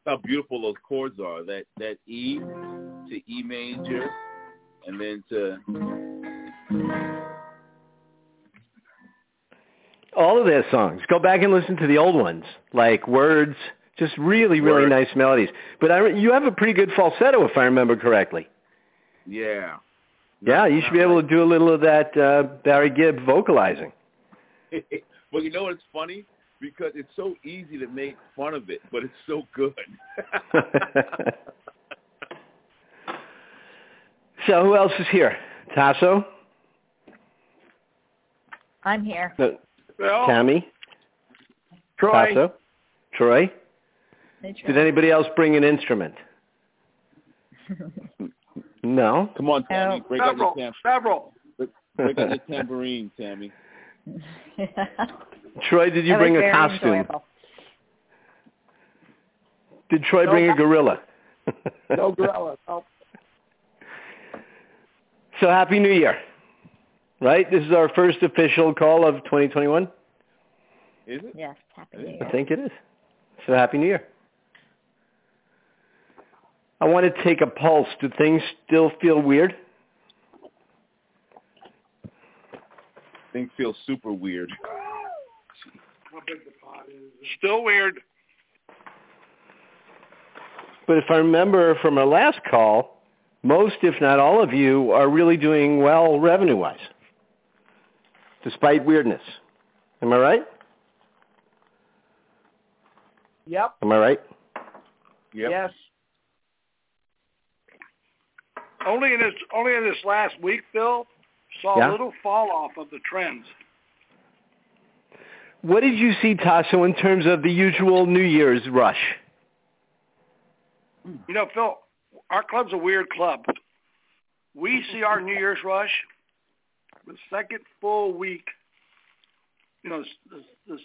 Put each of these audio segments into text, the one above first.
how beautiful those chords are. That E to E major, and then to all of their songs. Go back and listen to the old ones, like Words. Just really, really nice melodies. But you have a pretty good falsetto, if I remember correctly. Yeah. Yeah, you should be able to do a little of that Barry Gibb vocalizing. Well, you know what's funny? Because it's so easy to make fun of it, but it's so good. So who else is here? Tasso? I'm here. Tammy? Troy? Tasso? Troy? Did anybody else bring an instrument? No? Come on, Tammy. Break out your tambourine, Tammy. Troy, did you bring a costume? Enjoyable. Did Troy bring a gorilla? No gorilla. No. So Happy New Year, right? This is our first official call of 2021? Is it? Yes, Happy New Year. I think it is. So Happy New Year. I want to take a pulse. Do things still feel weird? Things feel super weird. How big the pot is. Still weird. But if I remember from our last call, most, if not all of you, are really doing well revenue-wise, despite weirdness. Am I right? Yep. Am I right? Yep. Yes. Only in this last week, Bill, saw a little fall off of the trends. What did you see, Tasso, in terms of the usual New Year's rush? You know, Phil, our club's a weird club. We see our New Year's rush the second full week. You know, the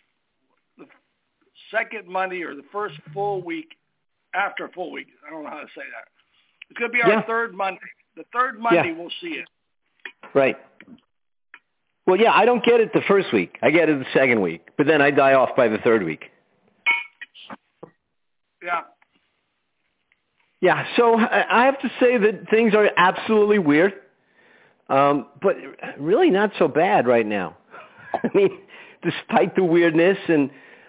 second Monday or the first full week after a full week. I don't know how to say that. It's going to be our third Monday. The third Monday we'll see it. Right. Well, yeah, I don't get it the first week. I get it the second week. But then I die off by the third week. Yeah. Yeah, so I have to say that things are absolutely weird, but really not so bad right now. I mean, despite the weirdness and,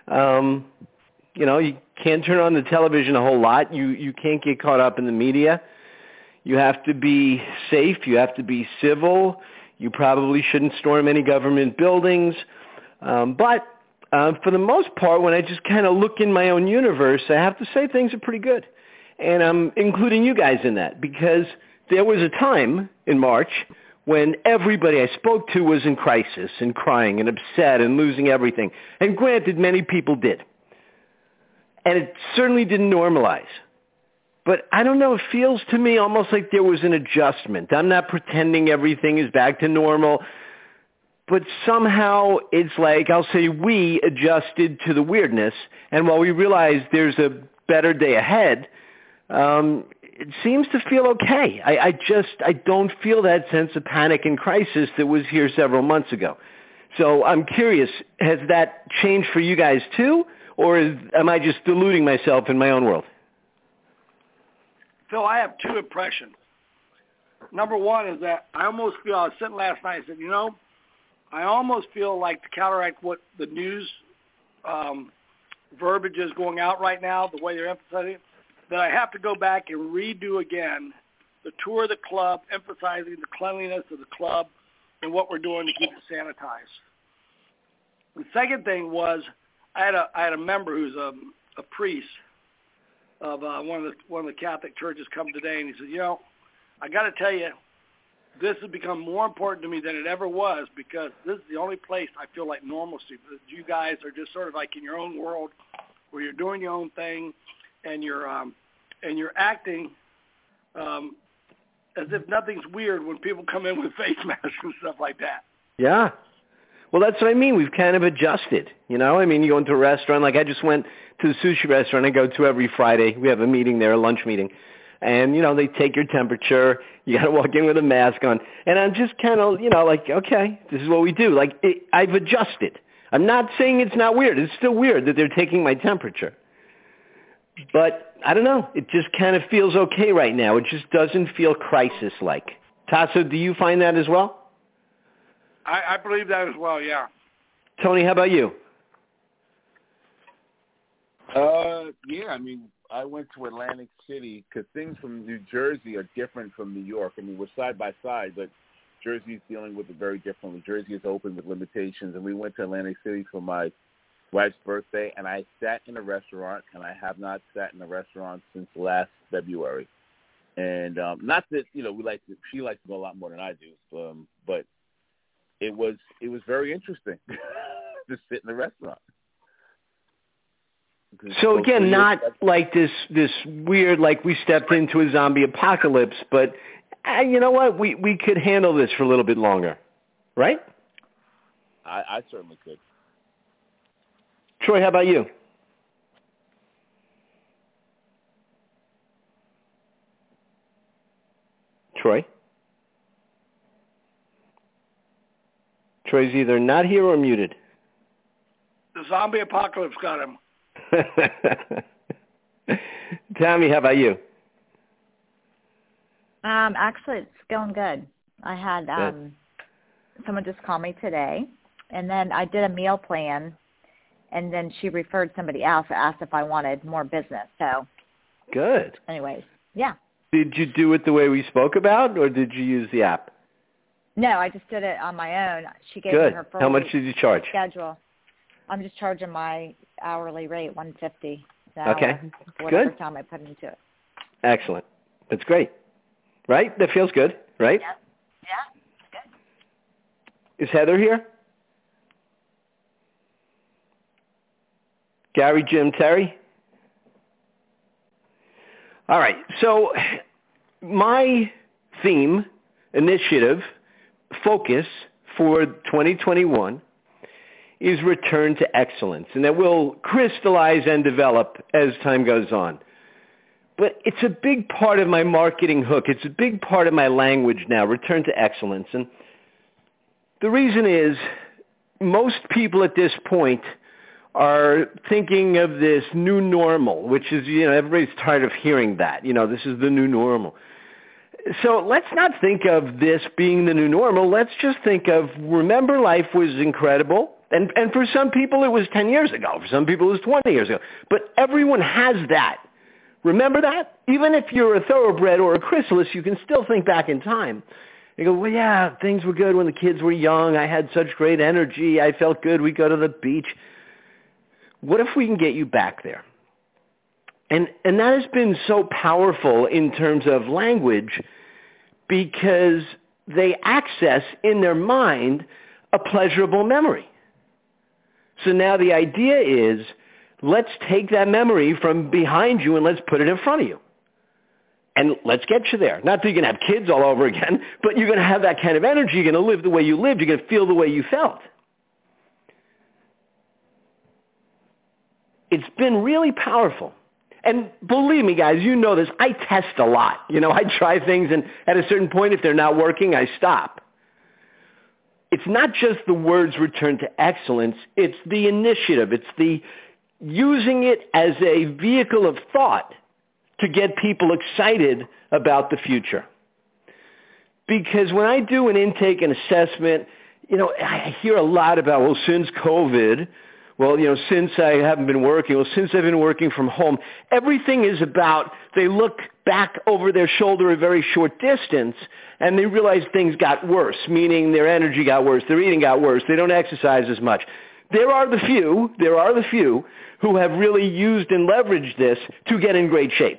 you know, you can't turn on the television a whole lot. You can't get caught up in the media. You have to be safe. You have to be civil. You probably shouldn't storm any government buildings. But for the most part, when I just kind of look in my own universe, I have to say things are pretty good. And I'm including you guys in that because there was a time in March when everybody I spoke to was in crisis and crying and upset and losing everything. And granted, many people did. And it certainly didn't normalize. But I don't know, it feels to me almost like there was an adjustment. I'm not pretending everything is back to normal. But somehow it's like, I'll say we adjusted to the weirdness. And while we realize there's a better day ahead, it seems to feel okay. I don't feel that sense of panic and crisis that was here several months ago. So I'm curious, has that changed for you guys too? Or am I just deluding myself in my own world? Phil, I have two impressions. Number one is that I almost feel, I was sitting last night and said, you know, I almost feel like to counteract what the news verbiage is going out right now, the way they're emphasizing it, that I have to go back and redo again the tour of the club, emphasizing the cleanliness of the club and what we're doing to keep it sanitized. The second thing was I had a member who's a priest of one of the Catholic churches come today, and he said, you know, I got to tell you, this has become more important to me than it ever was because this is the only place I feel like normalcy. You guys are just sort of like in your own world where you're doing your own thing and you're acting as if nothing's weird when people come in with face masks and stuff like that. Yeah. Well, that's what I mean. We've kind of adjusted, you know? I mean, you go into a restaurant. Like I just went to the sushi restaurant I go to every Friday. We have a meeting there, a lunch meeting. And, you know, they take your temperature. You got to walk in with a mask on. And I'm just kind of, you know, like, okay, this is what we do. Like, I've adjusted. I'm not saying it's not weird. It's still weird that they're taking my temperature. But I don't know. It just kind of feels okay right now. It just doesn't feel crisis-like. Tasso, do you find that as well? I believe that as well, yeah. Tony, how about you? Yeah, I mean, I went to Atlantic City because things from New Jersey are different from New York. I mean, we're side by side, but Jersey is dealing with it very differently. Jersey is open with limitations, and we went to Atlantic City for my wife's birthday, and I sat in a restaurant, and I have not sat in a restaurant since last February. And not that, you know, she likes to go a lot more than I do, but it was very interesting to sit in a restaurant. So again, not like this weird, like we stepped into a zombie apocalypse, but you know what? We could handle this for a little bit longer, right? I certainly could. Troy, how about you? Troy? Troy's either not here or muted. The zombie apocalypse got him. Tammy, how about you? Actually, it's going good. I had someone just call me today, and then I did a meal plan, and then she referred somebody else and asked if I wanted more business. So, good. Anyways, yeah. Did you do it the way we spoke about, or did you use the app? No, I just did it on my own. She gave good. me her full How much did you charge? Schedule. I'm just charging my hourly rate, $150 an hour. Okay, whatever good. time I put into it. Excellent. That's great. Right? That feels good, right? Yeah. Yeah. Good. Is Heather here? Gary, Jim, Terry? All right. So my theme, initiative, focus for 2021 is return to excellence, and that will crystallize and develop as time goes on. But it's a big part of my marketing hook. It's a big part of my language now, return to excellence. And the reason is most people at this point are thinking of this new normal, which is, everybody's tired of hearing that. This is the new normal. So let's not think of this being the new normal. Let's just think of, remember, life was incredible. And for some people it was 10 years ago. For some people it was 20 years ago. But everyone has that. Remember that? Even if you're a thoroughbred or a chrysalis, you can still think back in time. You go, well, yeah, things were good when the kids were young. I had such great energy. I felt good. We'd go to the beach. What if we can get you back there? And that has been so powerful in terms of language because they access in their mind a pleasurable memory. So now the idea is, let's take that memory from behind you and let's put it in front of you. And let's get you there. Not that you're going to have kids all over again, but you're going to have that kind of energy. You're going to live the way you lived. You're going to feel the way you felt. It's been really powerful. And believe me, guys, you know this. I test a lot. I try things, and at a certain point, if they're not working, I stop. It's not just the words return to excellence. It's the initiative. It's the using it as a vehicle of thought to get people excited about the future. Because when I do an intake and assessment, I hear a lot about, well, since COVID, well, since I haven't been working, well, since I've been working from home, everything is about they look back over their shoulder a very short distance and they realize things got worse, meaning their energy got worse, their eating got worse, they don't exercise as much. There are the few who have really used and leveraged this to get in great shape.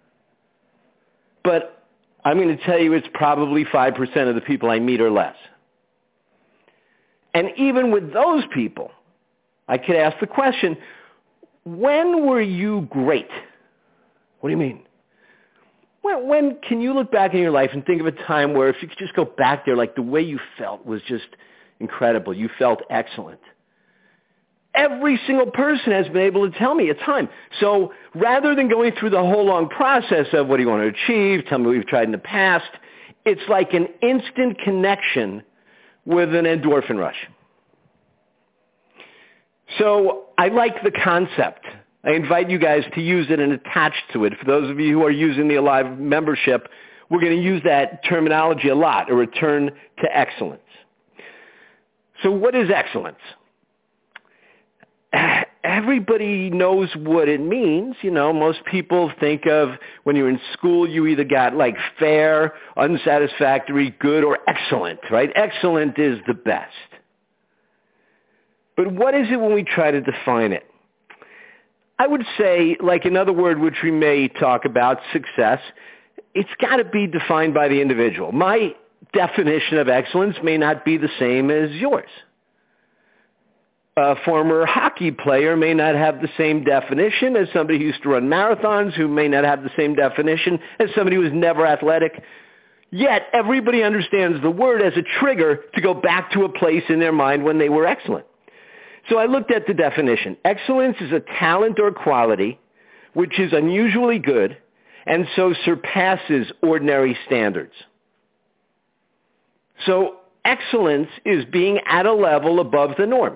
But I'm going to tell you it's probably 5% of the people I meet or less. And even with those people, I could ask the question, when were you great? What do you mean? When can you look back in your life and think of a time where if you could just go back there, like the way you felt was just incredible. You felt excellent. Every single person has been able to tell me a time. So rather than going through the whole long process of what do you want to achieve, tell me what you've tried in the past, it's like an instant connection with an endorphin rush. So I like the concept I invite you guys to use it and attach to it. For those of you who are using the Alive membership, we're going to use that terminology a lot, a return to excellence. So what is excellence? Everybody knows what it means. You know, most people think of when you're in school, you either got like fair, unsatisfactory, good, or excellent, right? Excellent is the best. But what is it when we try to define it? I would say, like another word which we may talk about, success, it's got to be defined by the individual. My definition of excellence may not be the same as yours. A former hockey player may not have the same definition as somebody who used to run marathons, who may not have the same definition as somebody who was never athletic. Yet everybody understands the word as a trigger to go back to a place in their mind when they were excellent. So I looked at the definition. Excellence is a talent or quality which is unusually good and so surpasses ordinary standards. So excellence is being at a level above the norm.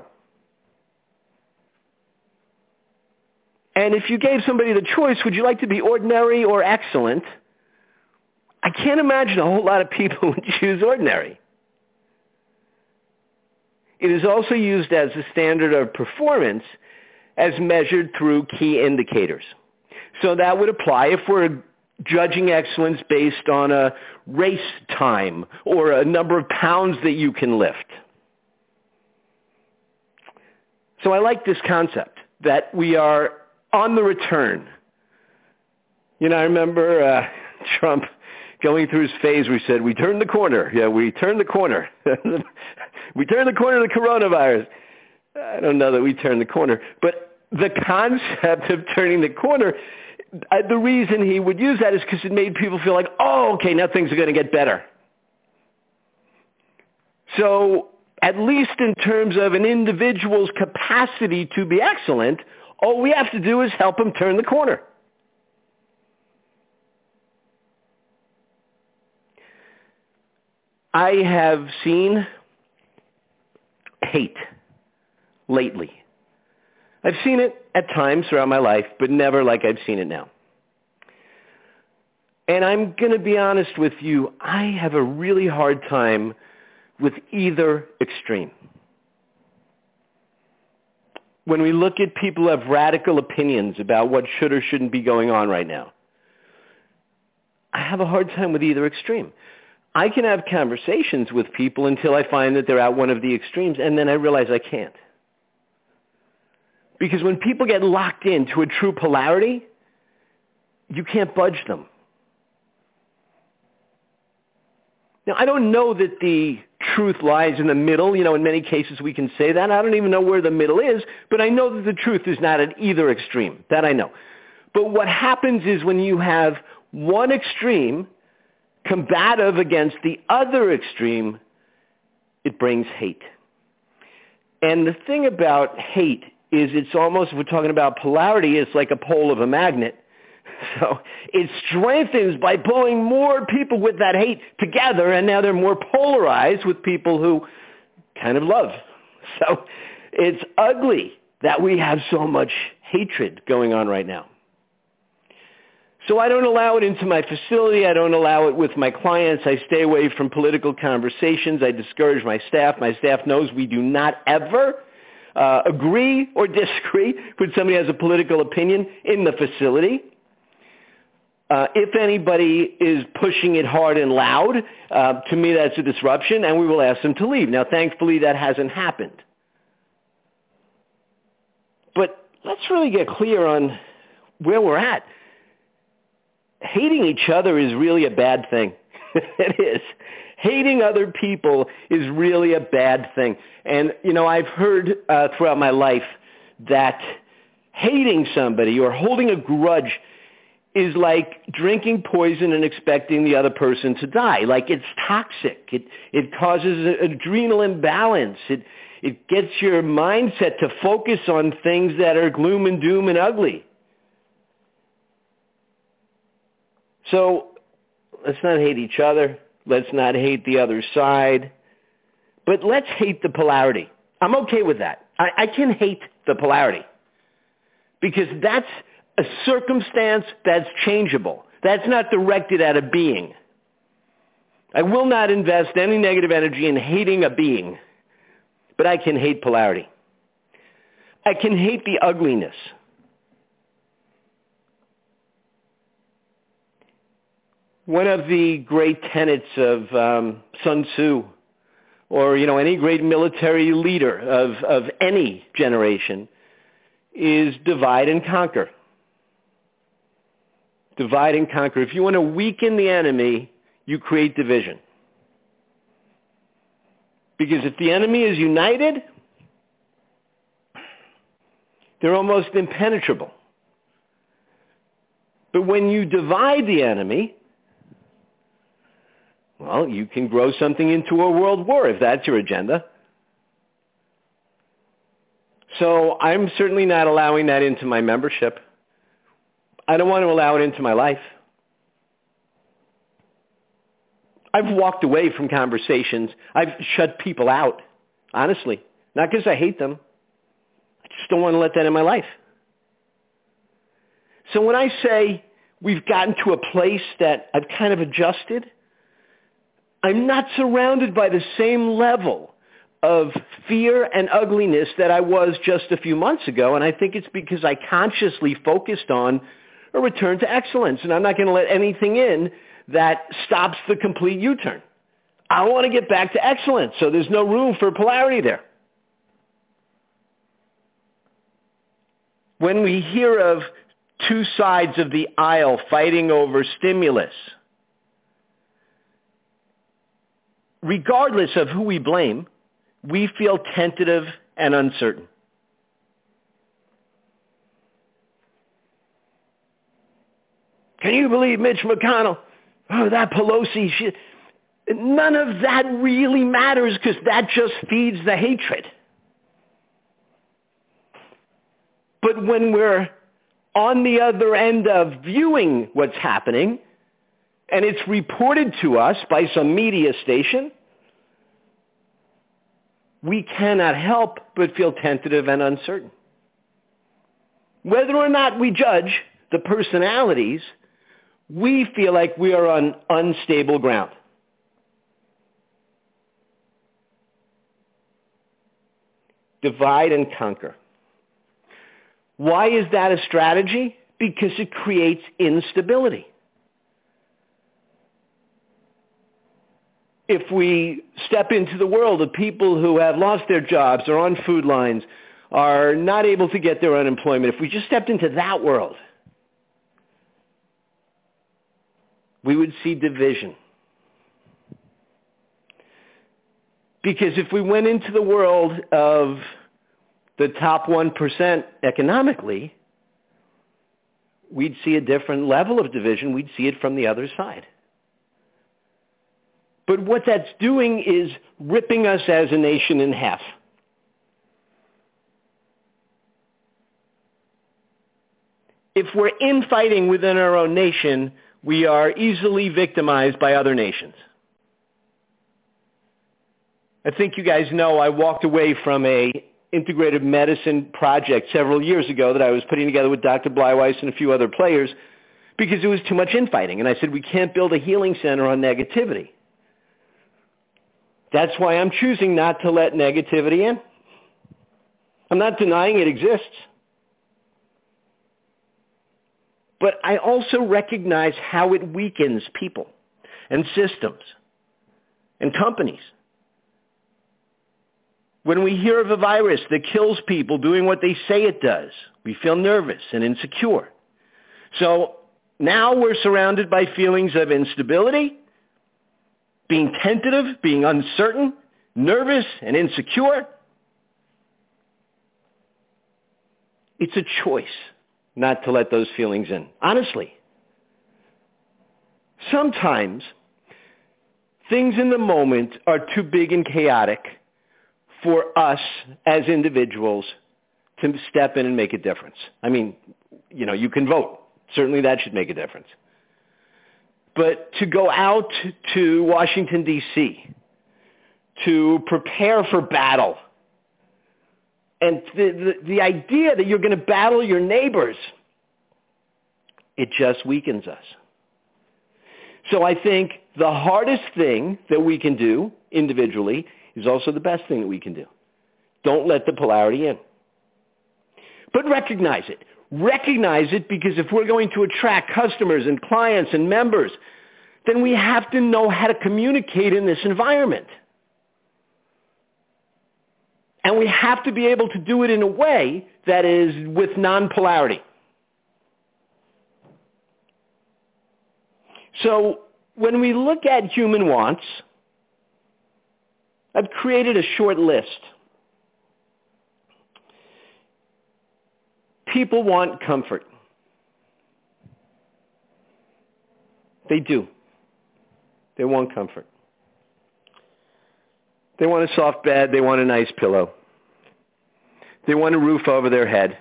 And if you gave somebody the choice, would you like to be ordinary or excellent? I can't imagine a whole lot of people would choose ordinary. It is also used as a standard of performance as measured through key indicators. So that would apply if we're judging excellence based on a race time or a number of pounds that you can lift. So I like this concept that we are on the return. You know, I remember Trump going through his phase where he said, we turned the corner. Yeah, we turned the corner. We turned the corner to the coronavirus. I don't know that we turned the corner. But the concept of turning the corner, the reason he would use that is because it made people feel like, oh, okay, now things are going to get better. So at least in terms of an individual's capacity to be excellent, all we have to do is help him turn the corner. I have seen hate lately. I've seen it at times throughout my life, but never like I've seen it now. And I'm going to be honest with you, I have a really hard time with either extreme. When we look at people who have radical opinions about what should or shouldn't be going on right now, I have a hard time with either extreme. I can have conversations with people until I find that they're at one of the extremes, and then I realize I can't. Because when people get locked into a true polarity, you can't budge them. Now, I don't know that the truth lies in the middle. You know, in many cases we can say that. I don't even know where the middle is, but I know that the truth is not at either extreme. That I know. But what happens is when you have one extreme combative against the other extreme, it brings hate. And the thing about hate is it's almost, if we're talking about polarity, it's like a pole of a magnet. So it strengthens by pulling more people with that hate together, and now they're more polarized with people who kind of love. So it's ugly that we have so much hatred going on right now. So I don't allow it into my facility. I don't allow it with my clients. I stay away from political conversations. I discourage my staff. My staff knows we do not ever agree or disagree when somebody has a political opinion in the facility. If anybody is pushing it hard and loud, to me that's a disruption, and we will ask them to leave. Now, thankfully, that hasn't happened. But let's really get clear on where we're at. Hating each other is really a bad thing. It is. Hating other people is really a bad thing. And, you know, I've heard throughout my life that hating somebody or holding a grudge is like drinking poison and expecting the other person to die. Like, it's toxic. It causes an adrenal imbalance. It gets your mindset to focus on things that are gloom and doom and ugly. So let's not hate each other. Let's not hate the other side. But let's hate the polarity. I'm okay with that. I can hate the polarity because that's a circumstance that's changeable. That's not directed at a being. I will not invest any negative energy in hating a being, but I can hate polarity. I can hate the ugliness. One of the great tenets of Sun Tzu, or any great military leader of any generation, is divide and conquer. Divide and conquer. If you want to weaken the enemy, you create division. Because if the enemy is united, they're almost impenetrable. But when you divide the enemy, well, you can grow something into a world war if that's your agenda. So I'm certainly not allowing that into my membership. I don't want to allow it into my life. I've walked away from conversations. I've shut people out, honestly. Not because I hate them. I just don't want to let that in my life. So when I say we've gotten to a place that I've kind of adjusted, I'm not surrounded by the same level of fear and ugliness that I was just a few months ago, and I think it's because I consciously focused on a return to excellence, and I'm not going to let anything in that stops the complete U-turn. I want to get back to excellence, so there's no room for polarity there. When we hear of two sides of the aisle fighting over stimulus, regardless of who we blame, we feel tentative and uncertain. Can you believe Mitch McConnell? Oh, that Pelosi. None of that really matters because that just feeds the hatred. But when we're on the other end of viewing what's happening, and it's reported to us by some media station, we cannot help but feel tentative and uncertain. Whether or not we judge the personalities, we feel like we are on unstable ground. Divide and conquer. Why is that a strategy? Because it creates instability. If we step into the world of people who have lost their jobs, are on food lines, are not able to get their unemployment, if we just stepped into that world, we would see division. Because if we went into the world of the top 1% economically, we'd see a different level of division. We'd see it from the other side. But what that's doing is ripping us as a nation in half. If we're infighting within our own nation, we are easily victimized by other nations. I think you guys know I walked away from a integrative medicine project several years ago that I was putting together with Dr. Bleiweiss and a few other players because it was too much infighting. And I said, we can't build a healing center on negativity. That's why I'm choosing not to let negativity in. I'm not denying it exists. But I also recognize how it weakens people and systems and companies. When we hear of a virus that kills people doing what they say it does, we feel nervous and insecure. So now we're surrounded by feelings of instability, being tentative, being uncertain, nervous, and insecure. It's a choice not to let those feelings in. Honestly. Sometimes things in the moment are too big and chaotic for us as individuals to step in and make a difference. I mean, you can vote. Certainly that should make a difference. But to go out to Washington, D.C., to prepare for battle, And the idea that you're going to battle your neighbors, it just weakens us. So I think the hardest thing that we can do individually is also the best thing that we can do. Don't let the polarity in. But recognize it. Recognize it, because if we're going to attract customers and clients and members, then we have to know how to communicate in this environment. And we have to be able to do it in a way that is with non-polarity. So when we look at human wants, I've created a short list. People want comfort. They do. They want comfort. They want a soft bed. They want a nice pillow. They want a roof over their head.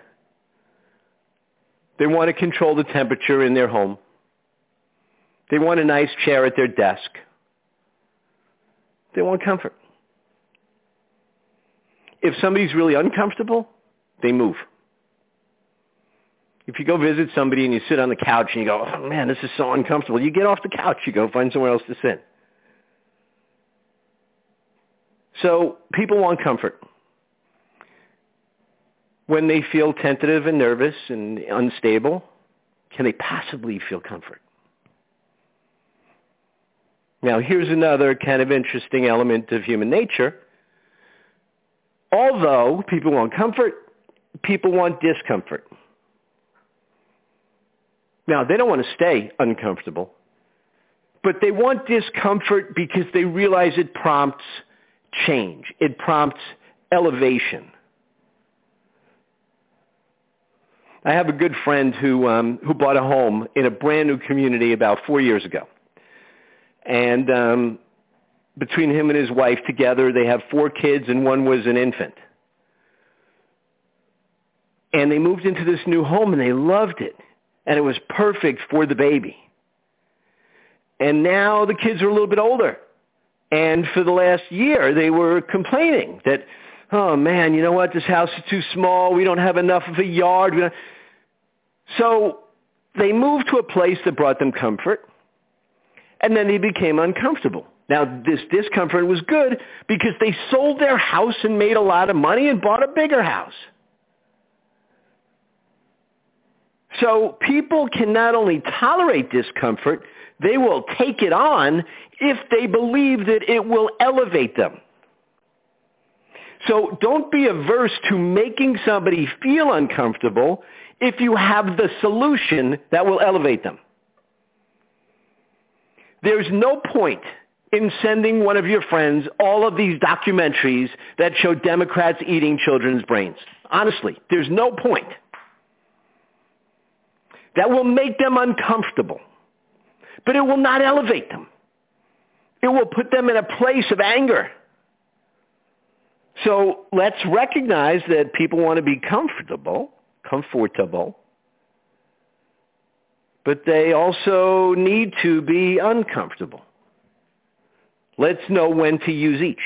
They want to control the temperature in their home. They want a nice chair at their desk. They want comfort. If somebody's really uncomfortable, they move. If you go visit somebody and you sit on the couch and you go, oh man, this is so uncomfortable, you get off the couch, you go find somewhere else to sit. So people want comfort. When they feel tentative and nervous and unstable, can they possibly feel comfort? Now, here's another kind of interesting element of human nature. Although people want comfort, people want discomfort. Now, they don't want to stay uncomfortable, but they want discomfort because they realize it prompts change. It prompts elevation. I have a good friend who bought a home in a brand new community about 4 years ago. And between him and his wife together, they have 4 kids, and one was an infant. And they moved into this new home, and they loved it. And it was perfect for the baby. And now the kids are a little bit older. And for the last year, they were complaining that, oh man, you know what, this house is too small. We don't have enough of a yard. So they moved to a place that brought them comfort. And then they became uncomfortable. Now, this discomfort was good because they sold their house and made a lot of money and bought a bigger house. So people can not only tolerate discomfort, they will take it on if they believe that it will elevate them. So don't be averse to making somebody feel uncomfortable if you have the solution that will elevate them. There's no point in sending one of your friends all of these documentaries that show Democrats eating children's brains. Honestly, there's no point. That will make them uncomfortable, but it will not elevate them. It will put them in a place of anger. So let's recognize that people want to be comfortable, but they also need to be uncomfortable. Let's know when to use each.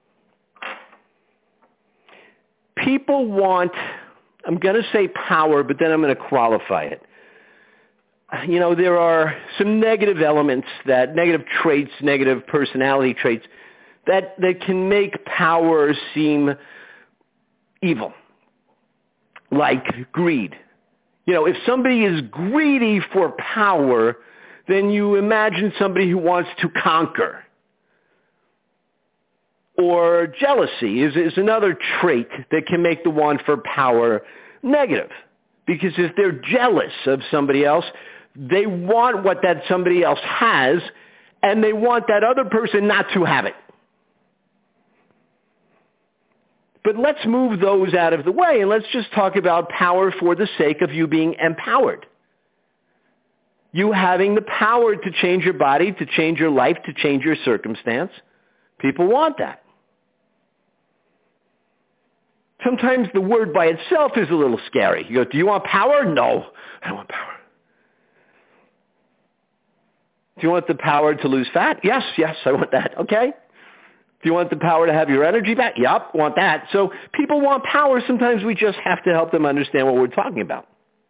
People want, I'm going to say power, but then I'm going to qualify it. You know, there are some negative elements, negative traits, negative personality traits that can make power seem evil, like greed. You know, if somebody is greedy for power, then you imagine somebody who wants to conquer. Or jealousy is another trait that can make the want for power negative. Because if they're jealous of somebody else, they want what that somebody else has, and they want that other person not to have it. But let's move those out of the way, and let's just talk about power for the sake of you being empowered. You having the power to change your body, to change your life, to change your circumstance. People want that. Sometimes the word by itself is a little scary. You go, do you want power? No, I don't want power. Do you want the power to lose fat? Yes, I want that. Okay. Do Do you want the power to have your energy back? Yup, want that. So people want power. Sometimes we just have to help them understand what we're talking about.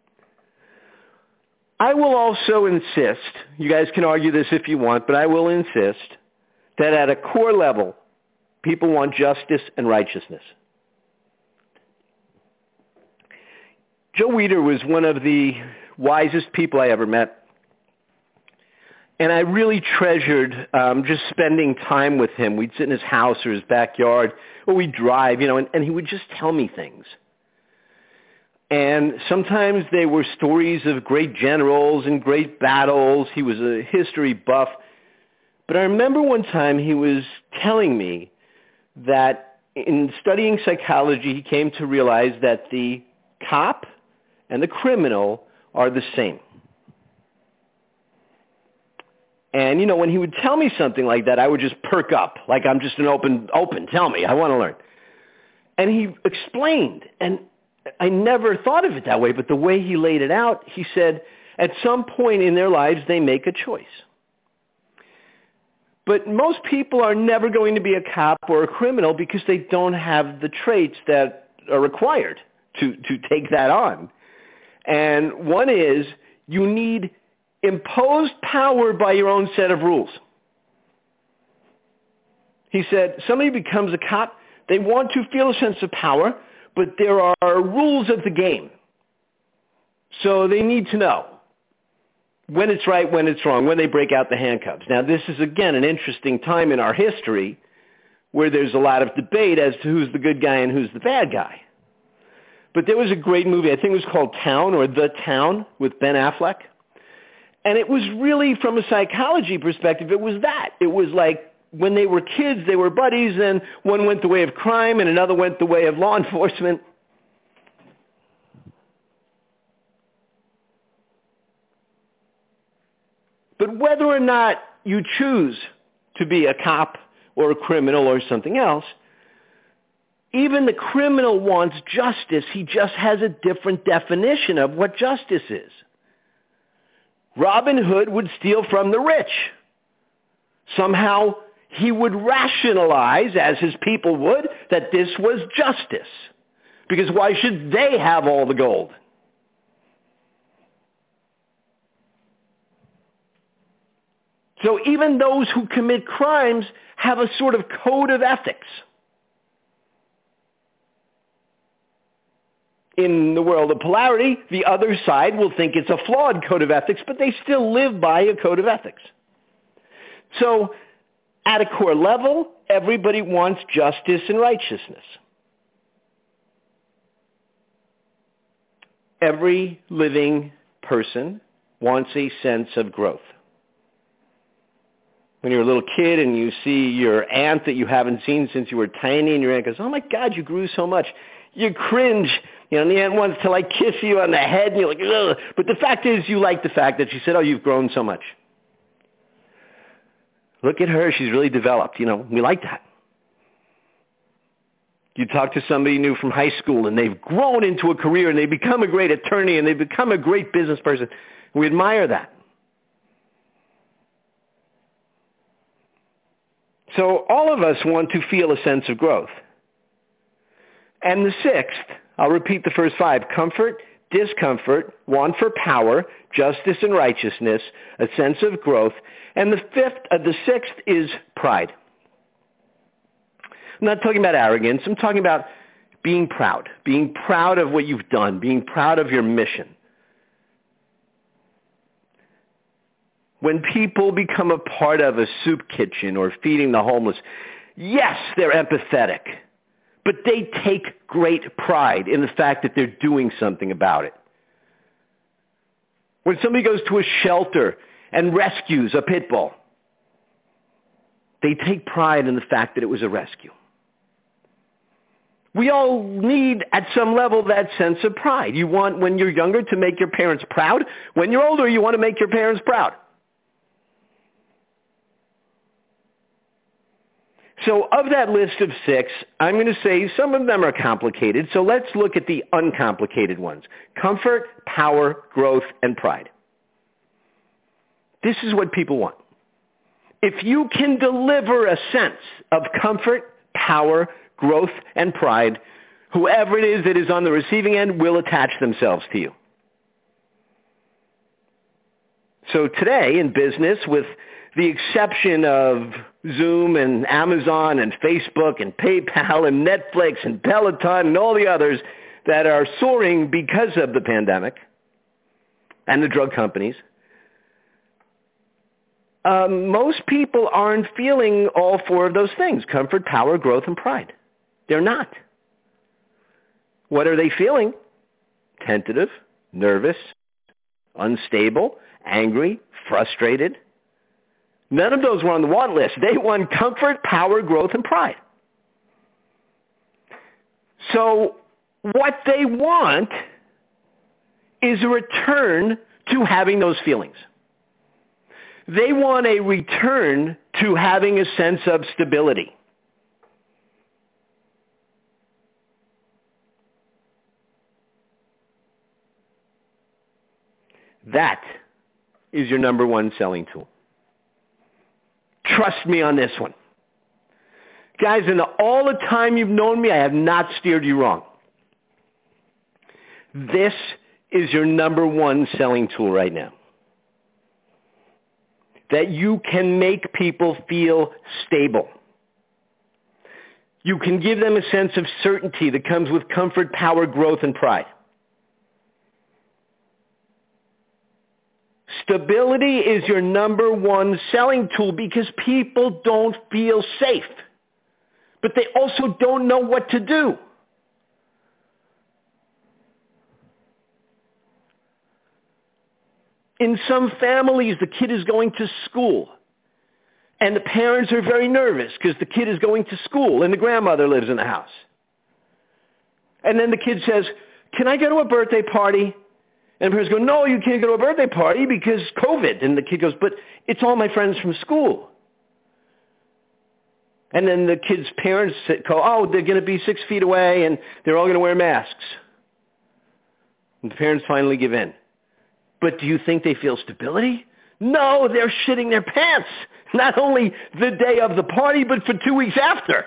I will also insist, you guys can argue this if you want, but I will insist that at a core level, people want justice and righteousness. Joe Weider was one of the wisest people I ever met. And I really treasured just spending time with him. We'd sit in his house or his backyard, or we'd drive, and he would just tell me things. And sometimes they were stories of great generals and great battles. He was a history buff. But I remember one time he was telling me that in studying psychology, he came to realize that the cop and the criminal are the same. And, when he would tell me something like that, I would just perk up, like I'm just an open, tell me, I want to learn. And he explained, and I never thought of it that way, but the way he laid it out, he said, at some point in their lives, they make a choice. But most people are never going to be a cop or a criminal because they don't have the traits that are required to take that on. And one is you need imposed power by your own set of rules. He said, somebody becomes a cop, they want to feel a sense of power, but there are rules of the game. So they need to know when it's right, when it's wrong, when they break out the handcuffs. Now, this is, again, an interesting time in our history where there's a lot of debate as to who's the good guy and who's the bad guy. But there was a great movie, I think it was called Town or The Town with Ben Affleck. And it was really, from a psychology perspective, it was that. It was like when they were kids, they were buddies, and one went the way of crime and another went the way of law enforcement. But whether or not you choose to be a cop or a criminal or something else, even the criminal wants justice. He just has a different definition of what justice is. Robin Hood would steal from the rich. Somehow he would rationalize, as his people would, that this was justice. Because why should they have all the gold? So even those who commit crimes have a sort of code of ethics. In the world of polarity, the other side will think it's a flawed code of ethics, but they still live by a code of ethics. So at a core level, everybody wants justice and righteousness. Every living person wants a sense of growth. When you're a little kid and you see your aunt that you haven't seen since you were tiny, and your aunt goes, "Oh my God, you grew so much." You cringe. And the aunt wants to kiss you on the head, and you're like, ugh. But the fact is, you like the fact that she said, "Oh, you've grown so much. Look at her. She's really developed." We like that. You talk to somebody new from high school, and they've grown into a career, and they become a great attorney, and they become a great business person. We admire that. So all of us want to feel a sense of growth. And the sixth, I'll repeat the first five: comfort, discomfort, want for power, justice and righteousness, a sense of growth. And the sixth is pride. I'm not talking about arrogance. I'm talking about being proud of what you've done, being proud of your mission. When people become a part of a soup kitchen or feeding the homeless, yes, they're empathetic, but they take great pride in the fact that they're doing something about it. When somebody goes to a shelter and rescues a pit bull, they take pride in the fact that it was a rescue. We all need, at some level, that sense of pride. You want, when you're younger, to make your parents proud. When you're older, you want to make your parents proud. So of that list of six, I'm going to say some of them are complicated. So let's look at the uncomplicated ones: comfort, power, growth, and pride. This is what people want. If you can deliver a sense of comfort, power, growth, and pride, whoever it is that is on the receiving end will attach themselves to you. So today in business, with the exception of Zoom and Amazon and Facebook and PayPal and Netflix and Peloton and all the others that are soaring because of the pandemic and the drug companies, most people aren't feeling all four of those things: comfort, power, growth, and pride. They're not. What are they feeling? Tentative, nervous, unstable, angry, frustrated. None of those were on the want list. They won comfort, power, growth, and pride. So what they want is a return to having those feelings. They want a return to having a sense of stability. That is your number one selling tool. Trust me on this one. Guys, in all the time you've known me, I have not steered you wrong. This is your number one selling tool right now. That you can make people feel stable. You can give them a sense of certainty that comes with comfort, power, growth, and pride. Stability is your number one selling tool because people don't feel safe, but they also don't know what to do. In some families, the kid is going to school, and the parents are very nervous because the kid is going to school, and the grandmother lives in the house. And then the kid says, "Can I go to a birthday party?" And the parents go, "No, you can't go to a birthday party because COVID." And the kid goes, "But it's all my friends from school." And then the kid's parents go, "Oh, they're going to be 6 feet away, and they're all going to wear masks." And the parents finally give in. But do you think they feel stability? No, they're shitting their pants. Not only the day of the party, but for 2 weeks after.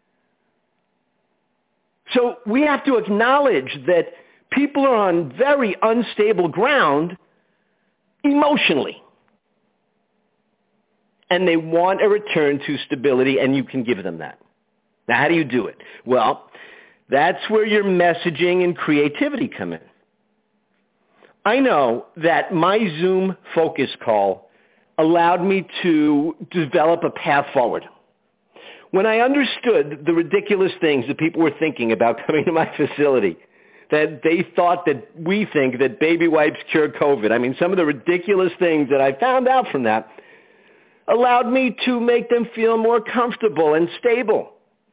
So we have to acknowledge that people are on very unstable ground emotionally. And they want a return to stability, and you can give them that. Now, how do you do it? Well, that's where your messaging and creativity come in. I know that my Zoom focus call allowed me to develop a path forward. When I understood the ridiculous things that people were thinking about coming to my facility, that they thought that we think that baby wipes cure COVID. I mean, some of the ridiculous things that I found out from that allowed me to make them feel more comfortable and stable.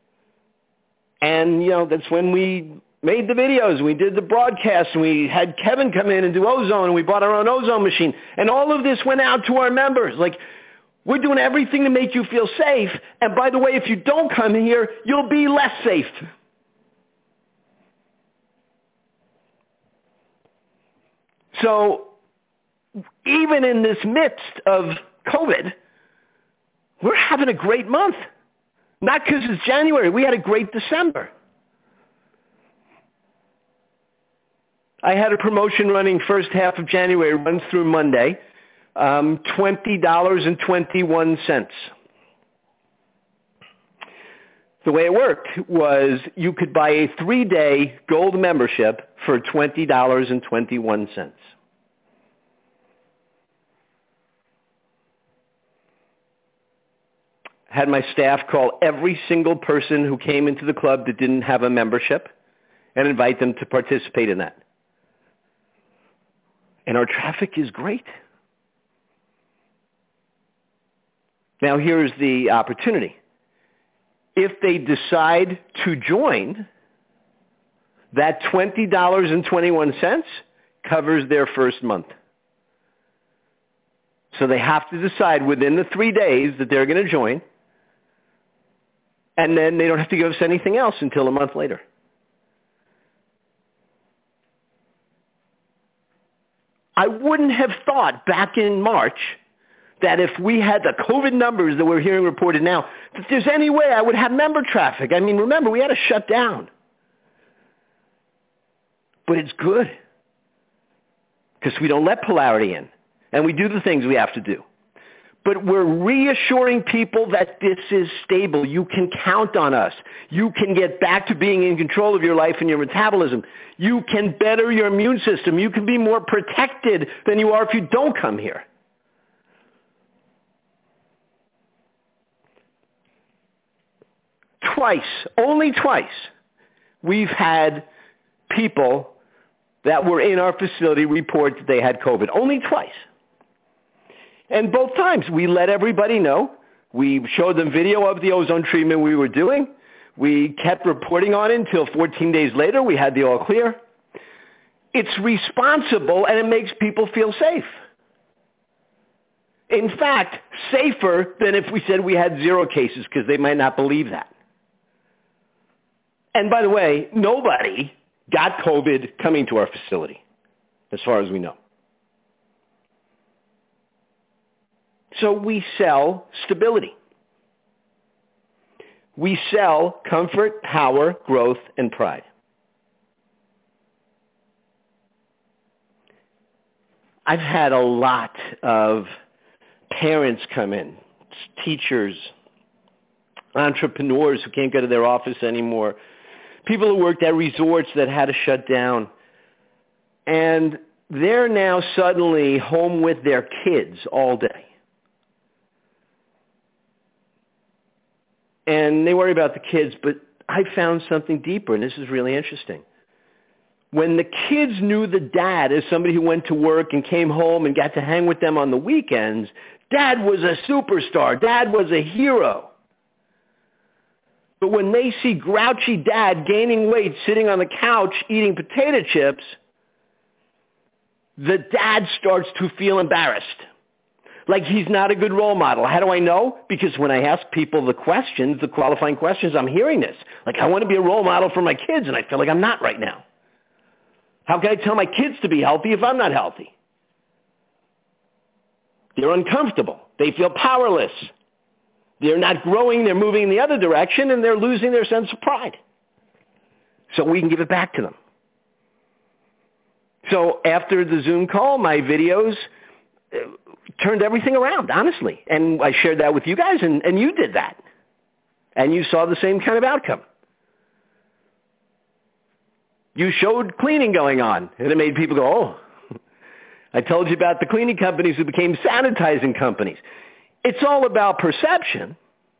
And, that's when we made the videos, we did the broadcasts, and we had Kevin come in and do ozone, and we bought our own ozone machine. And all of this went out to our members. Like, we're doing everything to make you feel safe. And by the way, if you don't come here, you'll be less safe. So even in this midst of COVID, we're having a great month. Not because it's January. We had a great December. I had a promotion running first half of January, runs through Monday, $20.21. The way it worked was you could buy a 3-day gold membership for $20.21. Had my staff call every single person who came into the club that didn't have a membership and invite them to participate in that. And our traffic is great. Now here's the opportunity. If they decide to join, that $20.21 covers their first month. So they have to decide within the 3 days that they're going to join, and then they don't have to give us anything else until a month later. I wouldn't have thought back in March that if we had the COVID numbers that we're hearing reported now, if there's any way I would have member traffic. I mean, remember, we had to shut down. But it's good because we don't let polarity in, and we do the things we have to do. But we're reassuring people that this is stable. You can count on us. You can get back to being in control of your life and your metabolism. You can better your immune system. You can be more protected than you are if you don't come here. Twice, only twice, we've had people that were in our facility report that they had COVID. Only twice. And both times we let everybody know. We showed them video of the ozone treatment we were doing. We kept reporting on it until 14 days later we had the all clear. It's responsible and it makes people feel safe. In fact, safer than if we said we had 0 cases because they might not believe that. And by the way, nobody got COVID coming to our facility, as far as we know. So we sell stability. We sell comfort, power, growth, and pride. I've had a lot of parents come in, teachers, entrepreneurs who can't go to their office anymore, people who worked at resorts that had to shut down. And they're now suddenly home with their kids all day. And they worry about the kids, but I found something deeper, and this is really interesting. When the kids knew the dad as somebody who went to work and came home and got to hang with them on the weekends, dad was a superstar. Dad was a hero. But when they see grouchy dad gaining weight, sitting on the couch, eating potato chips, the dad starts to feel embarrassed. Like he's not a good role model. How do I know? Because when I ask people the questions, the qualifying questions, I'm hearing this. Like, I want to be a role model for my kids, and I feel like I'm not right now. How can I tell my kids to be healthy if I'm not healthy? They're uncomfortable. They feel powerless. They're not growing. They're moving in the other direction, and they're losing their sense of pride. So we can give it back to them. So after the Zoom call, my videos turned everything around, honestly. And I shared that with you guys, and you did that. And you saw the same kind of outcome. You showed cleaning going on, and it made people go, oh, I told you about the cleaning companies who became sanitizing companies. It's all about perception.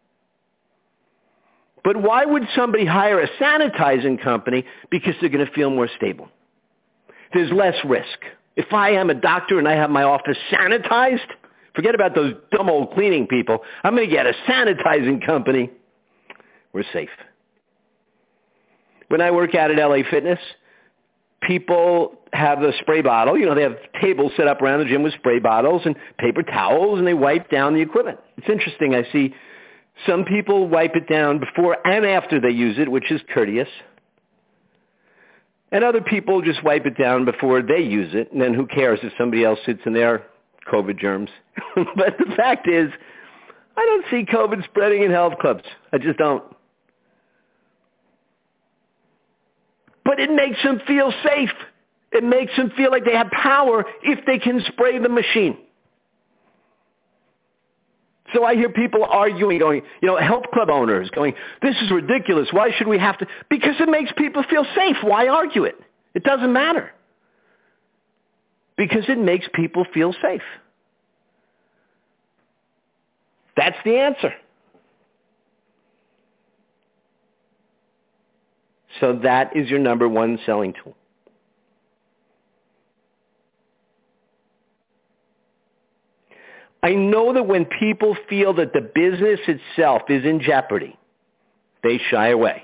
But why would somebody hire a sanitizing company? Because they're going to feel more stable. There's less risk. If I am a doctor and I have my office sanitized, forget about those dumb old cleaning people. I'm going to get a sanitizing company. We're safe. When I work out at LA Fitness, people have the spray bottle. You know, they have tables set up around the gym with spray bottles and paper towels, and they wipe down the equipment. It's interesting. I see some people wipe it down before and after they use it, which is courteous. And other people just wipe it down before they use it, and then who cares if somebody else sits in their COVID germs. But the fact is, I don't see COVID spreading in health clubs. I just don't. But it makes them feel safe. It makes them feel like they have power if they can spray the machine. So I hear people arguing, going, health club owners going, this is ridiculous. Why should we have to? Because it makes people feel safe. Why argue it? It doesn't matter. Because it makes people feel safe. That's the answer. So that is your number one selling tool. I know that when people feel that the business itself is in jeopardy, they shy away.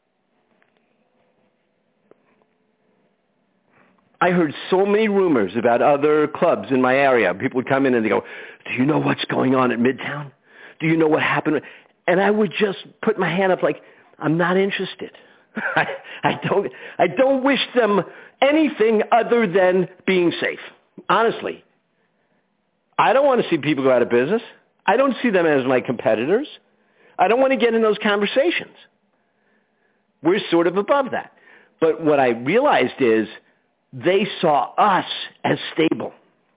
I heard so many rumors about other clubs in my area. People would come in and they go, do you know what's going on at Midtown? Do you know what happened? And I would just put my hand up like, I'm not interested. I don't wish them anything other than being safe, honestly. I don't want to see people go out of business. I don't see them as my competitors. I don't want to get in those conversations. We're sort of above that. But what I realized is they saw us as stable.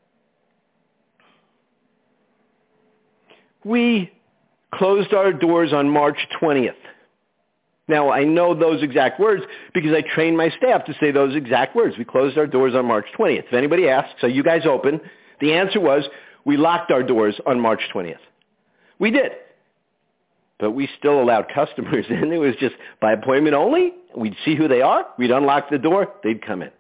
We closed our doors on March 20th. Now, I know those exact words because I trained my staff to say those exact words. We closed our doors on March 20th. If anybody asks, are you guys open? The answer was, we locked our doors on March 20th. We did. But we still allowed customers in. It was just by appointment only. We'd see who they are. We'd unlock the door. They'd come in.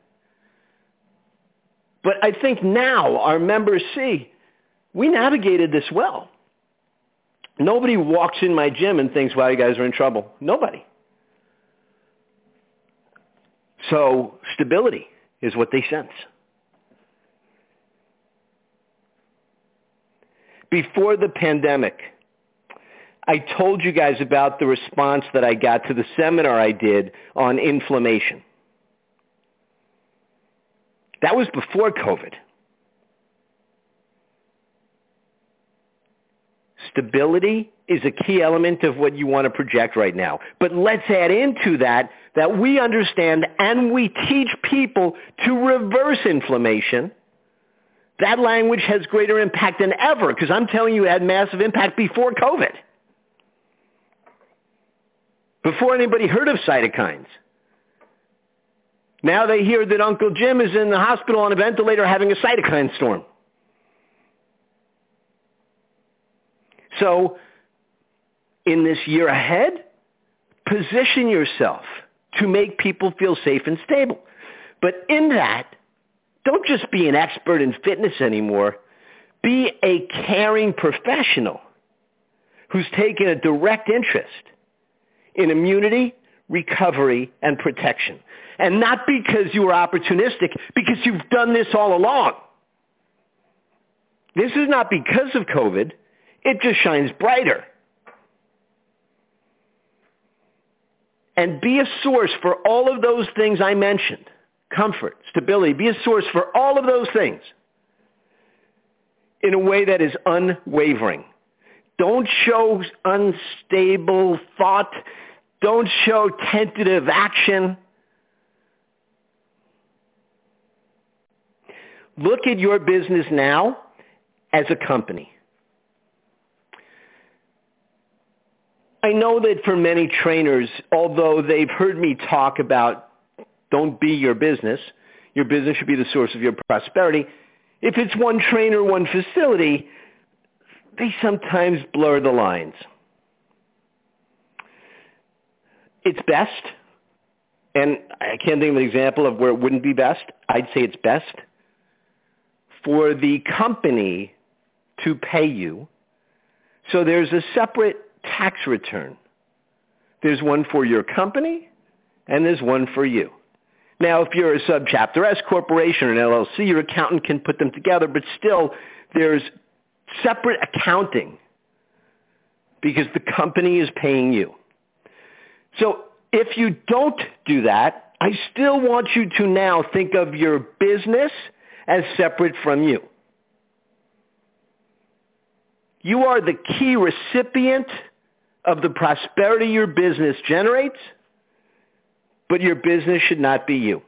But I think now our members see we navigated this well. Nobody walks in my gym and thinks, wow, you guys are in trouble. Nobody. So stability is what they sense. Before the pandemic, I told you guys about the response that I got to the seminar I did on inflammation. That was before COVID. Stability is a key element of what you want to project right now. But let's add into that we understand and we teach people to reverse inflammation. That language has greater impact than ever because I'm telling you it had massive impact before COVID. Before anybody heard of cytokines. Now they hear that Uncle Jim is in the hospital on a ventilator having a cytokine storm. So, in this year ahead, position yourself to make people feel safe and stable. But in that, don't just be an expert in fitness anymore. Be a caring professional who's taken a direct interest in immunity, recovery, and protection. And not because you were opportunistic, because you've done this all along. This is not because of COVID. It just shines brighter. And be a source for all of those things I mentioned. Comfort, stability. Be a source for all of those things in a way that is unwavering. Don't show unstable thought. Don't show tentative action. Look at your business now as a company. I know that for many trainers, although they've heard me talk about don't be your business should be the source of your prosperity, if it's one trainer, one facility, they sometimes blur the lines. It's best, and I can't think of an example of where it wouldn't be best. I'd say it's best for the company to pay you. So there's a separate tax return. There's one for your company, and there's one for you. Now, if you're a subchapter S corporation or an LLC, your accountant can put them together, but still, there's separate accounting because the company is paying you. So if you don't do that, I still want you to now think of your business as separate from you. You are the key recipient of the prosperity your business generates, but your business should not be you.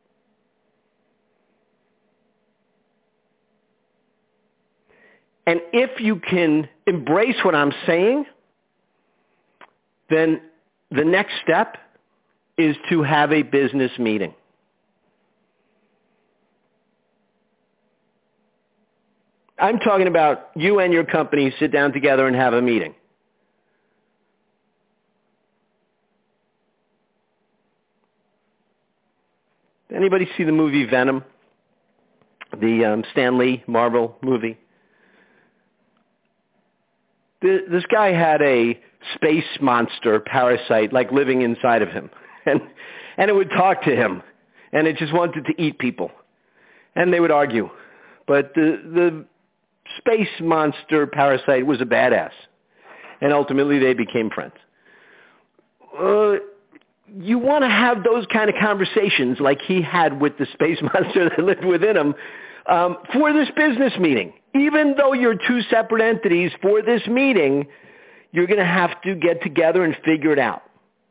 And if you can embrace what I'm saying, then the next step is to have a business meeting. I'm talking about you and your company sit down together and have a meeting. Anybody see the movie Venom? The Stan Lee Marvel movie? This guy had a space monster parasite like living inside of him. And it would talk to him. And it just wanted to eat people. And they would argue. But the space monster parasite was a badass. And ultimately they became friends. You want to have those kind of conversations like he had with the space monster that lived within him For this business meeting, even though you're two separate entities, for this meeting, you're going to have to get together and figure it out.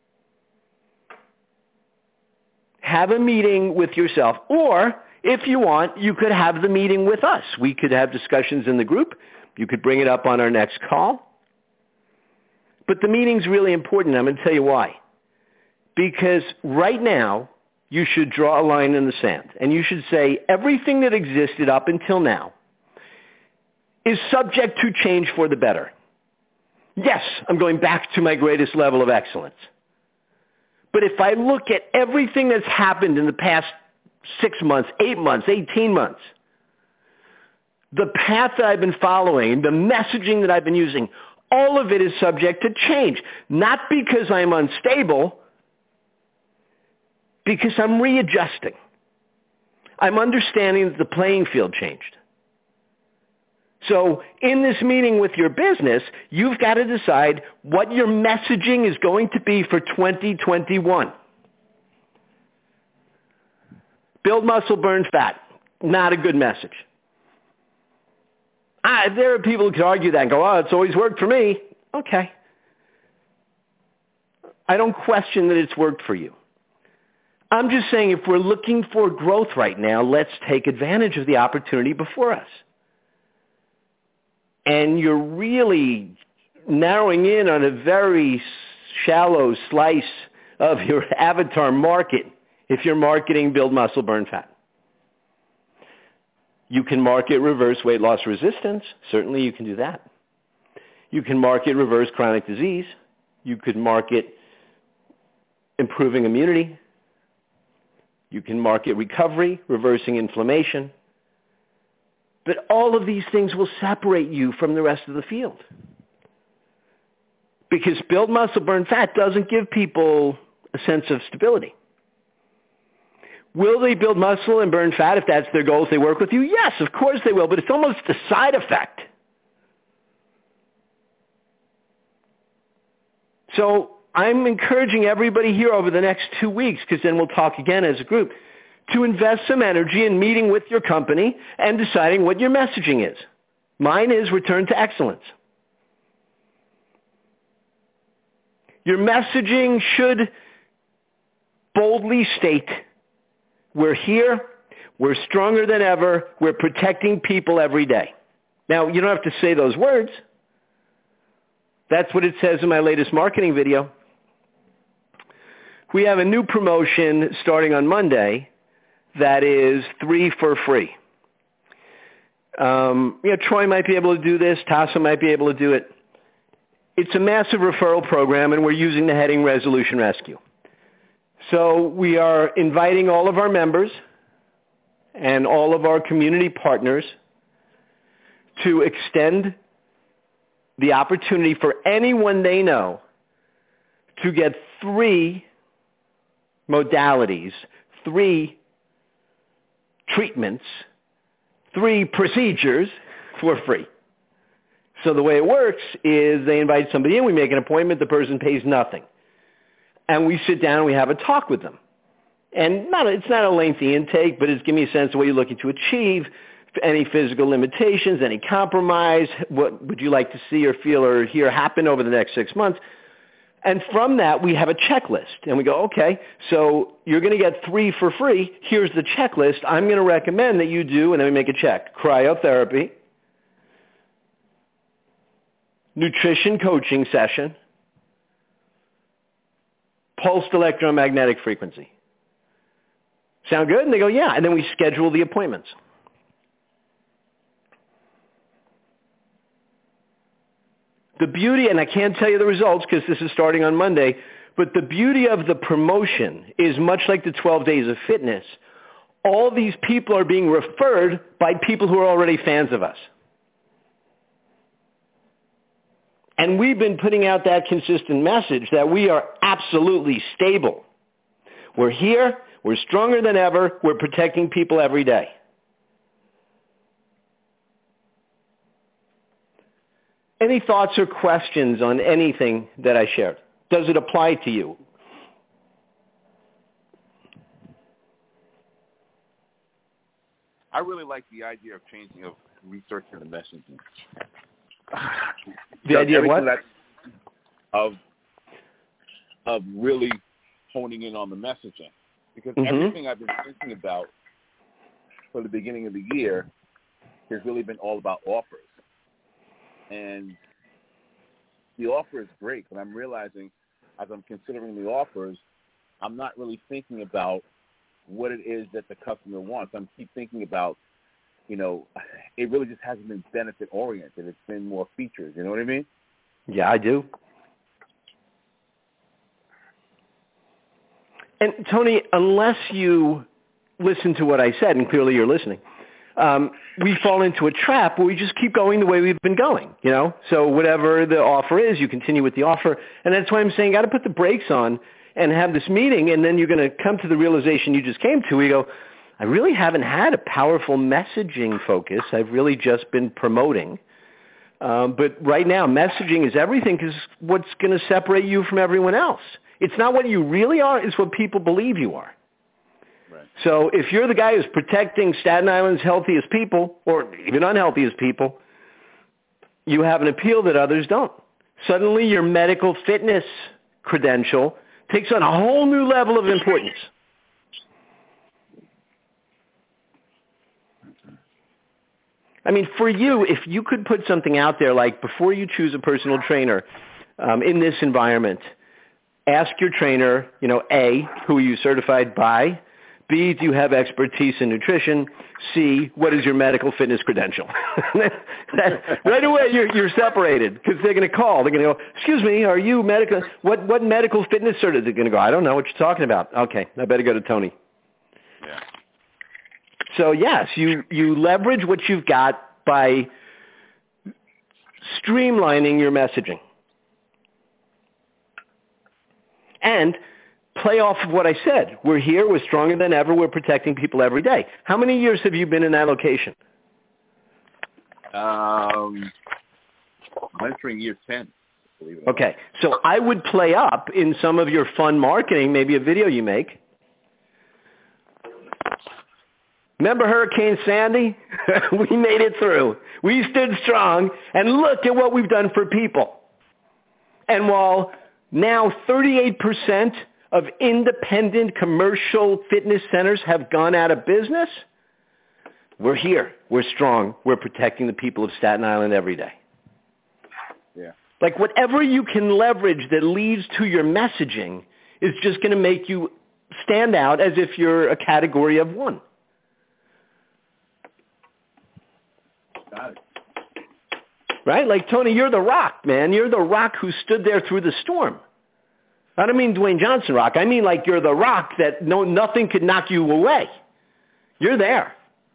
Have a meeting with yourself, or if you want, you could have the meeting with us. We could have discussions in the group. You could bring it up on our next call. But the meeting's really important. I'm going to tell you why. Because right now, you should draw a line in the sand. And you should say everything that existed up until now is subject to change for the better. Yes, I'm going back to my greatest level of excellence. But if I look at everything that's happened in the past 6 months, 8 months, 18 months, the path that I've been following, the messaging that I've been using, all of it is subject to change. Not because I'm unstable, because I'm readjusting. I'm understanding that the playing field changed. So in this meeting with your business, you've got to decide what your messaging is going to be for 2021. Build muscle, burn fat. Not a good message. There are people who can argue that and go, oh, it's always worked for me. Okay. I don't question that it's worked for you. I'm just saying if we're looking for growth right now, let's take advantage of the opportunity before us. And you're really narrowing in on a very shallow slice of your avatar market if you're marketing build muscle, burn fat. You can market reverse weight loss resistance. Certainly you can do that. You can market reverse chronic disease. You could market improving immunity. You can market recovery, reversing inflammation. But all of these things will separate you from the rest of the field. Because build muscle, burn fat doesn't give people a sense of stability. Will they build muscle and burn fat if that's their goal if they work with you? Yes, of course they will, but it's almost a side effect. So I'm encouraging everybody here over the next 2 weeks, because then we'll talk again as a group, to invest some energy in meeting with your company and deciding what your messaging is. Mine is return to excellence. Your messaging should boldly state, we're here, we're stronger than ever, we're protecting people every day. Now, you don't have to say those words. That's what it says in my latest marketing video. We have a new promotion starting on Monday that is 3 for free. Troy might be able to do this. Tassa might be able to do it. It's a massive referral program, and we're using the heading Resolution Rescue. So we are inviting all of our members and all of our community partners to extend the opportunity for anyone they know to get 3 modalities, 3 treatments, 3 procedures for free. So the way it works is they invite somebody in, we make an appointment, the person pays nothing. And we sit down and we have a talk with them. And it's not a lengthy intake, but it's giving me a sense of what you're looking to achieve, any physical limitations, any compromise, what would you like to see or feel or hear happen over the next 6 months. And from that, we have a checklist. And we go, okay, so you're going to get 3 for free. Here's the checklist. I'm going to recommend that you do, and then we make a check, cryotherapy, nutrition coaching session, pulsed electromagnetic frequency. Sound good? And they go, yeah. And then we schedule the appointments. The beauty, and I can't tell you the results because this is starting on Monday, but the beauty of the promotion is much like the 12 days of fitness. All these people are being referred by people who are already fans of us. And we've been putting out that consistent message that we are absolutely stable. We're here. We're stronger than ever. We're protecting people every day. Any thoughts or questions on anything that I shared? Does it apply to you? I really like the idea of researching the messaging. The idea of what? Of really honing in on the messaging. Because everything I've been thinking about for the beginning of the year has really been all about offers. And the offer is great, but I'm realizing as I'm considering the offers, I'm not really thinking about what it is that the customer wants. I'm keep thinking about, it really just hasn't been benefit-oriented. It's been more features. You know what I mean? Yeah, I do. And, Tony, unless you listen to what I said, and clearly you're listening, we fall into a trap where we just keep going the way we've been going, So whatever the offer is, you continue with the offer. And that's why I'm saying got to put the brakes on and have this meeting, and then you're going to come to the realization you just came to. You go, I really haven't had a powerful messaging focus. I've really just been promoting. But right now, messaging is everything because what's going to separate you from everyone else. It's not what you really are, it's what people believe you are. Right. So if you're the guy who's protecting Staten Island's healthiest people, or even unhealthiest people, you have an appeal that others don't. Suddenly your medical fitness credential takes on a whole new level of importance. I mean, for you, if you could put something out there like before you choose a personal trainer in this environment, ask your trainer, A, who are you certified by? B, do you have expertise in nutrition? C, what is your medical fitness credential? Right away, you're separated because they're going to call. They're going to go, excuse me, are you medical? What medical fitness certificate? They're going to go, I don't know what you're talking about. Okay, I better go to Tony. Yeah. So, yes, you leverage what you've got by streamlining your messaging. And play off of what I said. We're here. We're stronger than ever. We're protecting people every day. How many years have you been in that location? I'm entering year 10. Okay. So I would play up in some of your fun marketing, maybe a video you make. Remember Hurricane Sandy? We made it through. We stood strong, and look at what we've done for people. And while now 38% of independent commercial fitness centers have gone out of business, we're here. We're strong. We're protecting the people of Staten Island every day. Yeah. Like whatever you can leverage that leads to your messaging is just going to make you stand out as if you're a category of one. Got it. Right? Like, Tony, you're the Rock, man. You're the Rock who stood there through the storm. I don't mean Dwayne Johnson Rock. I mean like you're the Rock that nothing could knock you away. You're there.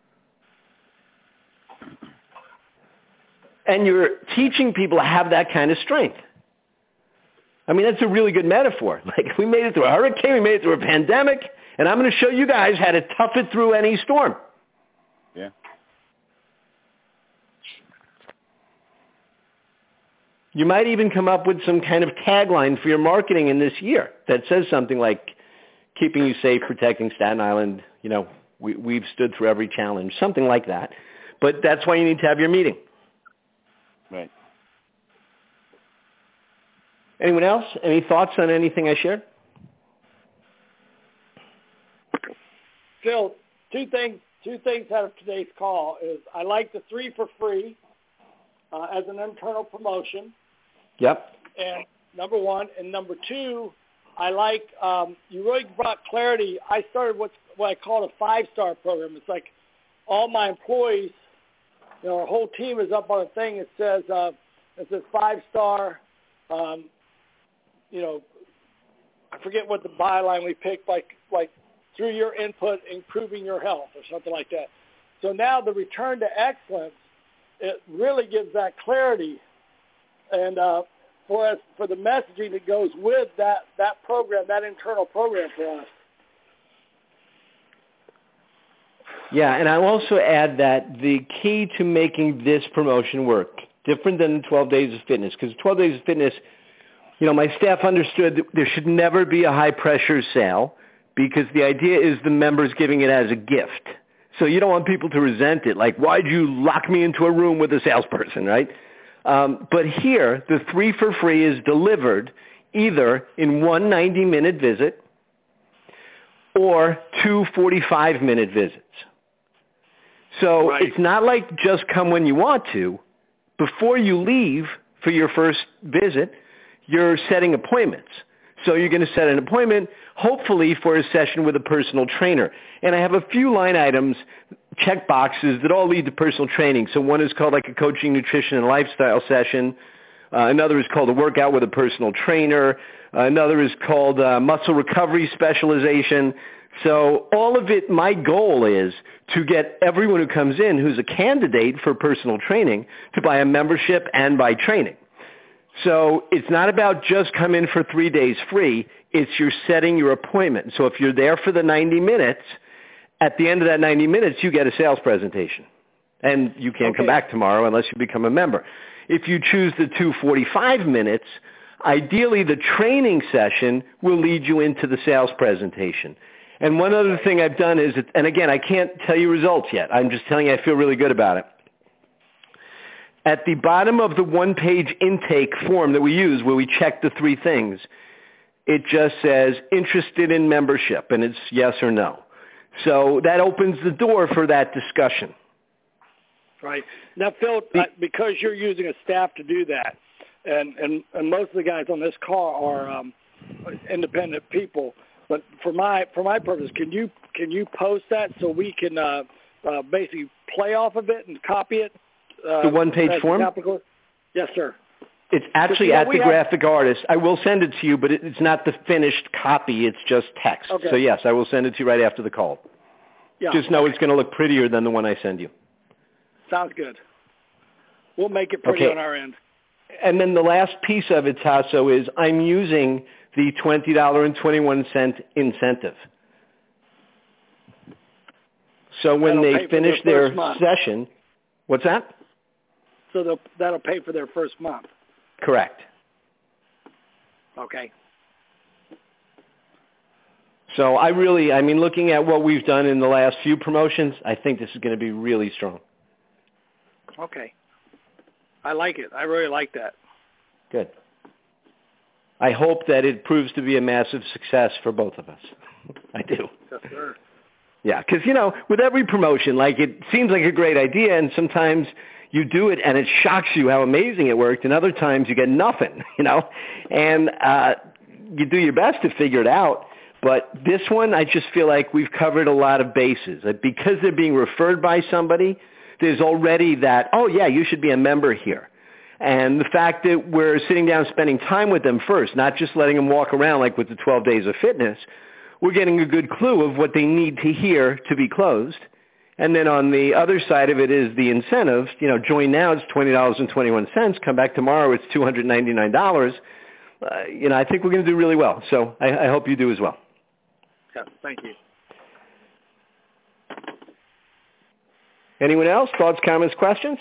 And you're teaching people to have that kind of strength. I mean, that's a really good metaphor. Like, we made it through a hurricane, we made it through a pandemic, and I'm going to show you guys how to tough it through any storm. Yeah. You might even come up with some kind of tagline for your marketing in this year that says something like, keeping you safe, protecting Staten Island, we've stood through every challenge, something like that. But that's why you need to have your meeting. Right. Anyone else? Any thoughts on anything I shared? Phil, two things out of today's call is I like the 3 for free as an internal promotion. Yep. And number one. And number two, I like you really brought clarity. I started what I call a 5-star program. It's like all my employees, our whole team is up on a thing. It says 5-star. I forget what the byline we picked, like through your input, improving your health or something like that. So now the return to excellence, it really gives that clarity. And for the messaging that goes with that program, that internal program for us. Yeah, and I'll also add that the key to making this promotion work, different than 12 Days of Fitness, because 12 Days of Fitness, my staff understood that there should never be a high-pressure sale because the idea is the members giving it as a gift. So you don't want people to resent it. Like, why'd you lock me into a room with a salesperson, right? But here, the 3 for free is delivered either in one 90-minute visit or 2 45-minute visits. So It's not like just come when you want to. Before you leave for your first visit, you're setting appointments. So you're going to set an appointment, hopefully for a session with a personal trainer. And I have a few line items, check boxes that all lead to personal training. So one is called like a coaching, nutrition, and lifestyle session. Another is called a workout with a personal trainer. Another is called muscle recovery specialization. So all of it, my goal is to get everyone who comes in who's a candidate for personal training to buy a membership and buy training. So it's not about just come in for 3 days free. It's you're setting your appointment. So if you're there for the 90 minutes, at the end of that 90 minutes, you get a sales presentation. And you can't come back tomorrow unless you become a member. If you choose the 245 minutes, ideally the training session will lead you into the sales presentation. And one other thing I've done is, and again, I can't tell you results yet. I'm just telling you I feel really good about it. At the bottom of the one-page intake form that we use where we check the 3 things, it just says interested in membership, and it's yes or no. So that opens the door for that discussion. Right. Now, Phil, because you're using a staff to do that, and most of the guys on this call are independent people, but for my purpose, can you post that so we can basically play off of it and copy it? The one-page form? Yes, sir. It's actually at the graphic artist. I will send it to you, but it's not the finished copy. It's just text. Okay. So, yes, I will send it to you right after the call. Yeah. Just know it's going to look prettier than the one I send you. Sounds good. We'll make it pretty on our end. And then the last piece of it, Tasso, is I'm using the $20.21 incentive. So when they finish their session, what's that? So that'll pay for their first month. Correct. Okay. So looking at what we've done in the last few promotions, I think this is going to be really strong. Okay. I like it. I really like that. Good. I hope that it proves to be a massive success for both of us. I do. Yes, sir. Yeah, because, with every promotion, it seems like a great idea, and sometimes you do it and it shocks you how amazing it worked, and other times you get nothing, and you do your best to figure it out. But this one, I just feel like we've covered a lot of bases. Because they're being referred by somebody, there's already that, oh, yeah, you should be a member here. And the fact that we're sitting down spending time with them first, not just letting them walk around like with the 12 days of fitness, we're getting a good clue of what they need to hear to be closed. And then on the other side of it is the incentive. Join now, it's $20.21. Come back tomorrow, it's $299. I think we're going to do really well. So I hope you do as well. Yeah, thank you. Anyone else? Thoughts, comments, questions?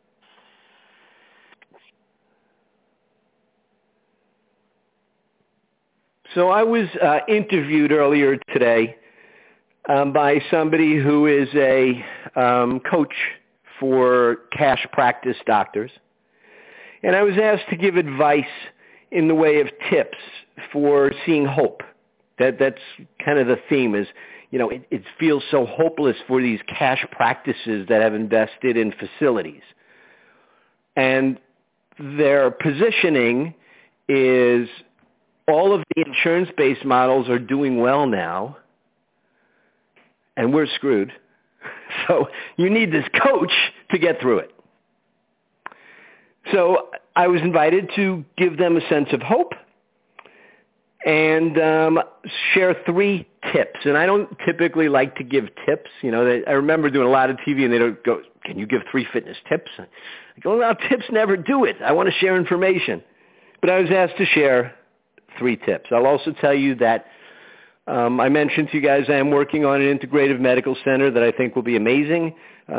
So I was interviewed earlier today by somebody who is a coach for cash practice doctors. And I was asked to give advice in the way of tips for seeing hope. That's kind of the theme is, it feels so hopeless for these cash practices that have invested in facilities. And their positioning is all of the insurance-based models are doing well now, and we're screwed. So you need this coach to get through it. So I was invited to give them a sense of hope and share 3 tips. And I don't typically like to give tips. I remember doing a lot of TV, and they don't go, can you give 3 fitness tips? I go, well, tips never do it. I want to share information. But I was asked to share 3 tips. I'll also tell you that I mentioned to you guys I am working on an integrative medical center that I think will be amazing.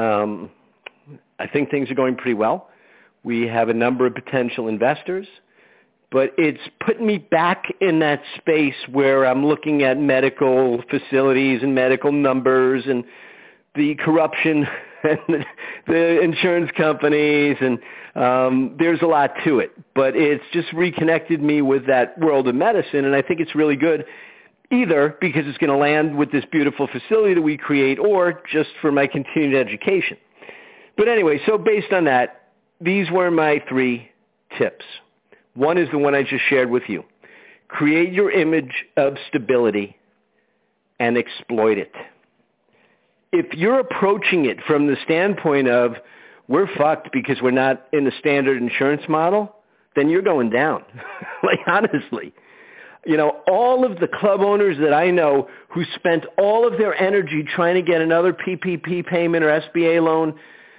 I think things are going pretty well. We have a number of potential investors, but it's put me back in that space where I'm looking at medical facilities and medical numbers, and the corruption and the insurance companies, and there's a lot to it. But it's just reconnected me with that world of medicine, and I think it's really good, either because it's going to land with this beautiful facility that we create or just for my continued education. But anyway, so based on that, these were my 3 tips. One is the one I just shared with you. Create your image of stability and exploit it. If you're approaching it from the standpoint of we're fucked because we're not in the standard insurance model, then you're going down. Like, honestly. You know, all of the club owners that I know who spent all of their energy trying to get another PPP payment or SBA loan,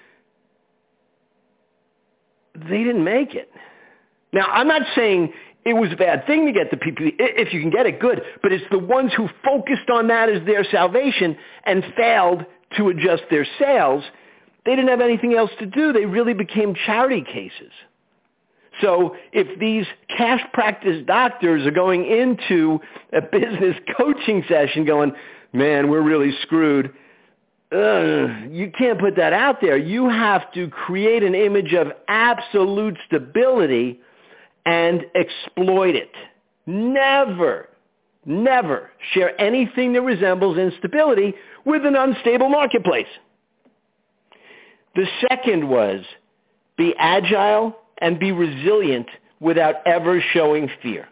they didn't make it. Now, I'm not saying it was a bad thing to get the PPP. If you can get it, good. But it's the ones who focused on that as their salvation and failed to adjust their sales. They didn't have anything else to do. They really became charity cases. So if these cash practice doctors are going into a business coaching session going, man, we're really screwed, you can't put that out there. You have to create an image of absolute stability and exploit it. Never, never share anything that resembles instability with an unstable marketplace. The second was be agile and be resilient without ever showing fear.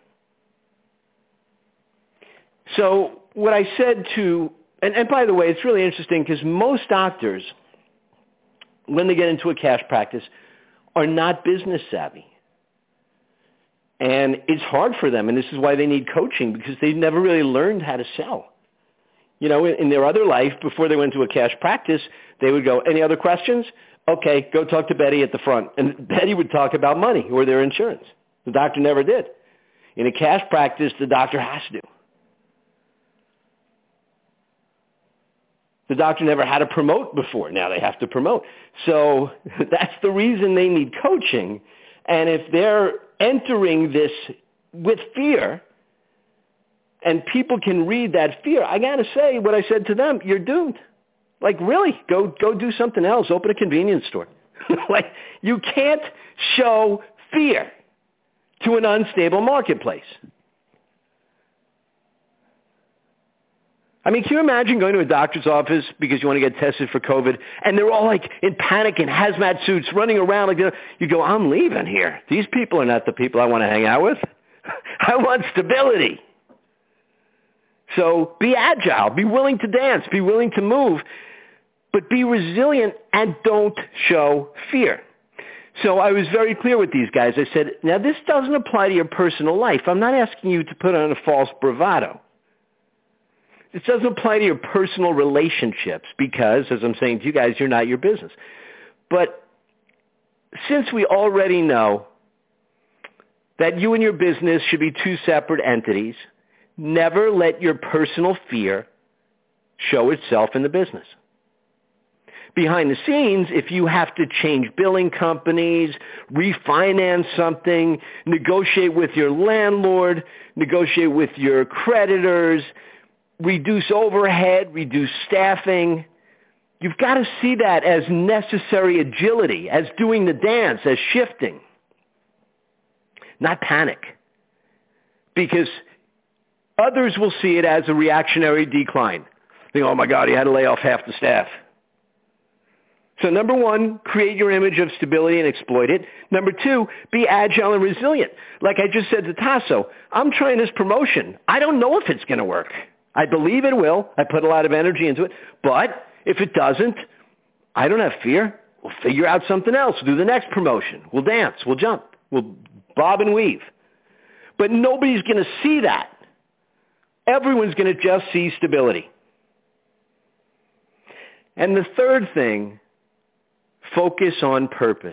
So what I said to, and by the way, it's really interesting because most doctors, when they get into a cash practice, are not business savvy. And it's hard for them, and this is why they need coaching, because they never really learned how to sell. You know, in their other life, before they went to a cash practice, they would go, any other questions? Okay, go talk to Betty at the front. And Betty would talk about money or their insurance. The doctor never did. In a cash practice, the doctor has to. The doctor never had to promote before. Now they have to promote. So that's the reason they need coaching. And if they're entering this with fear, and people can read that fear, I got to say what I said to them, you're doomed. Like, really, go do something else. Open a convenience store. Like, you can't show fear to an unstable marketplace. I mean, can you imagine going to a doctor's office because you want to get tested for COVID, and they're all like in panic in hazmat suits running around like that? You go, I'm leaving here. These people are not the people I want to hang out with. I want stability. So be agile, be willing to dance, be willing to move, but be resilient and don't show fear. So I was very clear with these guys. I said, now this doesn't apply to your personal life. I'm not asking you to put on a false bravado. This doesn't apply to your personal relationships because, as I'm saying to you guys, you're not your business. But since we already know that you and your business should be 2 separate entities, never let your personal fear show itself in the business. Behind the scenes, if you have to change billing companies, refinance something, negotiate with your landlord, negotiate with your creditors, reduce overhead, reduce staffing, you've got to see that as necessary agility, as doing the dance, as shifting, not panic. Because others will see it as a reactionary decline. Think, oh my God, he had to lay off half the staff. So number 1, create your image of stability and exploit it. Number 2, be agile and resilient. Like I just said to Tasso, I'm trying this promotion. I don't know if it's going to work. I believe it will. I put a lot of energy into it. But if it doesn't, I don't have fear. We'll figure out something else. We'll do the next promotion. We'll dance. We'll jump. We'll bob and weave. But nobody's going to see that. Everyone's going to just see stability. And the third thing, focus on purpose.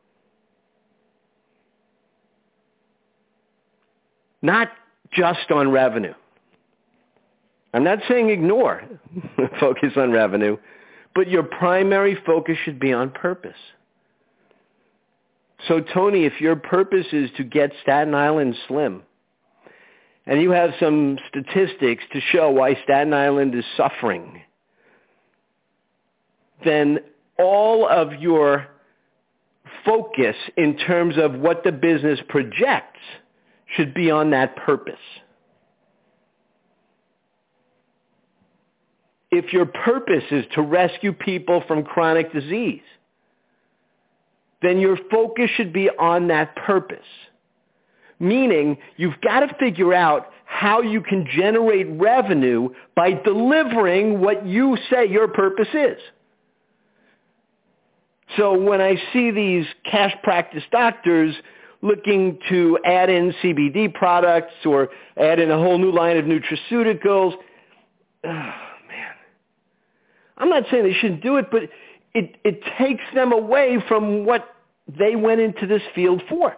Not just on revenue. I'm not saying ignore focus on revenue, but your primary focus should be on purpose. So, Tony, if your purpose is to get Staten Island slim, and you have some statistics to show why Staten Island is suffering, then all of your focus in terms of what the business projects should be on that purpose. If your purpose is to rescue people from chronic disease, then your focus should be on that purpose. Meaning, you've got to figure out how you can generate revenue by delivering what you say your purpose is. So when I see these cash practice doctors looking to add in CBD products or add in a whole new line of nutraceuticals, I'm not saying they shouldn't do it, but it takes them away from what they went into this field for.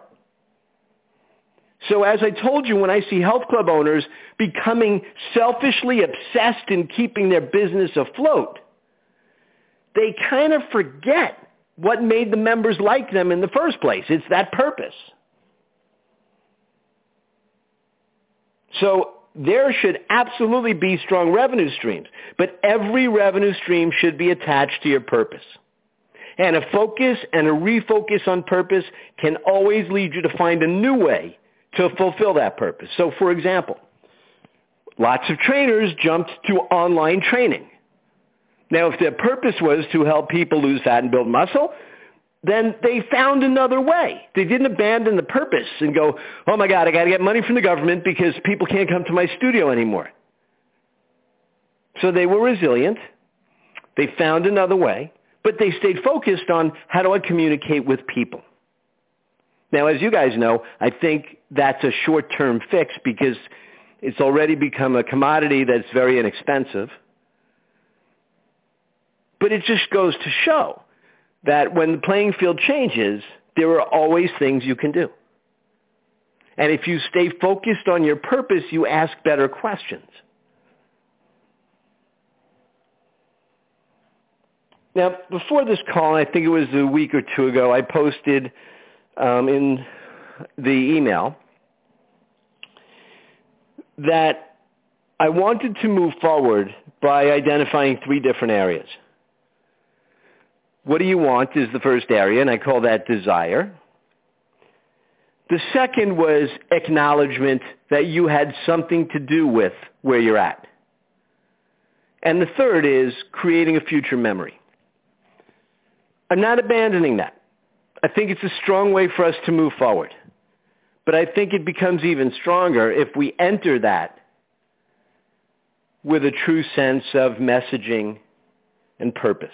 So as I told you, when I see health club owners becoming selfishly obsessed in keeping their business afloat, they kind of forget what made the members like them in the first place. It's that purpose. So there should absolutely be strong revenue streams, but every revenue stream should be attached to your purpose. And a focus and a refocus on purpose can always lead you to find a new way to fulfill that purpose. So, for example, lots of trainers jumped to online training. Now, if their purpose was to help people lose fat and build muscle, then they found another way. They didn't abandon the purpose and go, oh my God, I got to get money from the government because people can't come to my studio anymore. So they were resilient. They found another way, but they stayed focused on how do I communicate with people. Now, as you guys know, I think that's a short-term fix because it's already become a commodity that's very inexpensive. But it just goes to show that when the playing field changes, there are always things you can do. And if you stay focused on your purpose, you ask better questions. Now, before this call, I think it was a week or two ago, I posted in the email that I wanted to move forward by identifying 3 different areas. What do you want is the first area, and I call that desire. The second was acknowledgement that you had something to do with where you're at. And the third is creating a future memory. I'm not abandoning that. I think it's a strong way for us to move forward. But I think it becomes even stronger if we enter that with a true sense of messaging and purpose.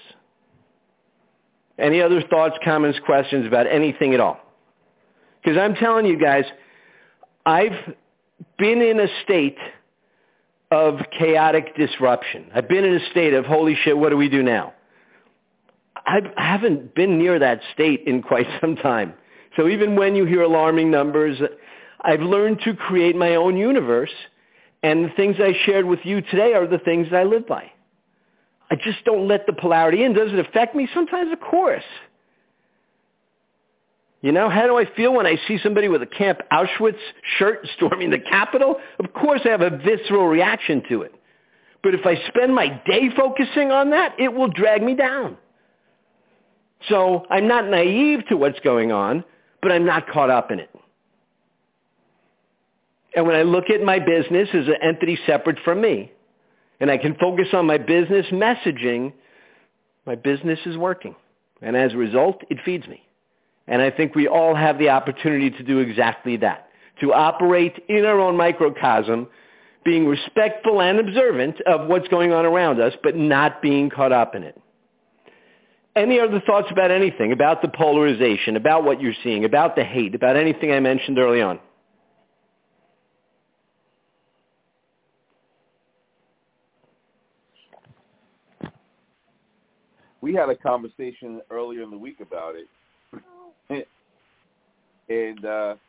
Any other thoughts, comments, questions about anything at all? Because I'm telling you guys, I've been in a state of chaotic disruption. I've been in a state of, holy shit, what do we do now? I haven't been near that state in quite some time. So even when you hear alarming numbers, I've learned to create my own universe, and the things I shared with you today are the things I live by. I just don't let the polarity in. Does it affect me? Sometimes, of course. You know, how do I feel when I see somebody with a Camp Auschwitz shirt storming the Capitol? Of course I have a visceral reaction to it. But if I spend my day focusing on that, it will drag me down. So I'm not naive to what's going on, but I'm not caught up in it. And when I look at my business as an entity separate from me, and I can focus on my business messaging, my business is working. And as a result, it feeds me. And I think we all have the opportunity to do exactly that, to operate in our own microcosm, being respectful and observant of what's going on around us, but not being caught up in it. Any other thoughts about anything, about the polarization, about what you're seeing, about the hate, about anything I mentioned early on? We had a conversation earlier in the week about it. And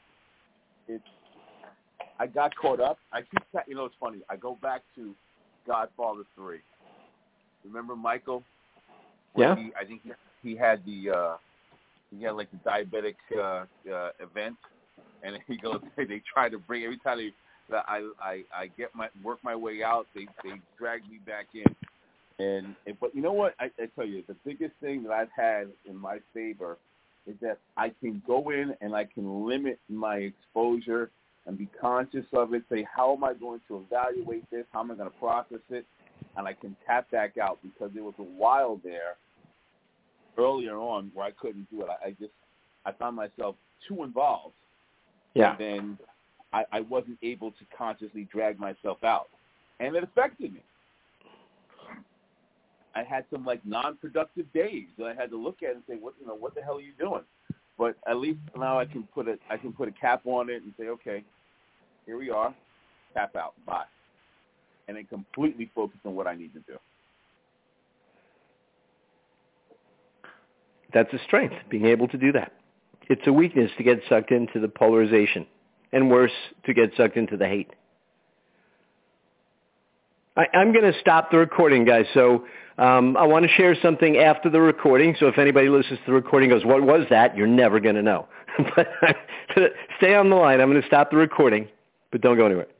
I got caught up. It's funny. I go back to Godfather 3. Remember Michael? Yeah. I think he had like the diabetic event, and he goes. They try to bring every time I work my way out. They drag me back in, But you know what? I tell you, the biggest thing that I've had in my favor is that I can go in and I can limit my exposure and be conscious of it, say, how am I going to evaluate this? How am I going to process it? And I can tap back out, because there was a while there earlier on where I couldn't do it. I found myself too involved. Yeah. And then I wasn't able to consciously drag myself out. And it affected me. I had some non-productive days that I had to look at and say, what the hell are you doing? But at least now I can put a cap on it and say, okay, here we are, tap out, bye, and then completely focus on what I need to do. That's a strength, being able to do that. It's a weakness to get sucked into the polarization, and worse, to get sucked into the hate. I'm going to stop the recording, guys. So I want to share something after the recording. So if anybody listens to the recording and goes, what was that? You're never going to know. But stay on the line. I'm going to stop the recording, but don't go anywhere.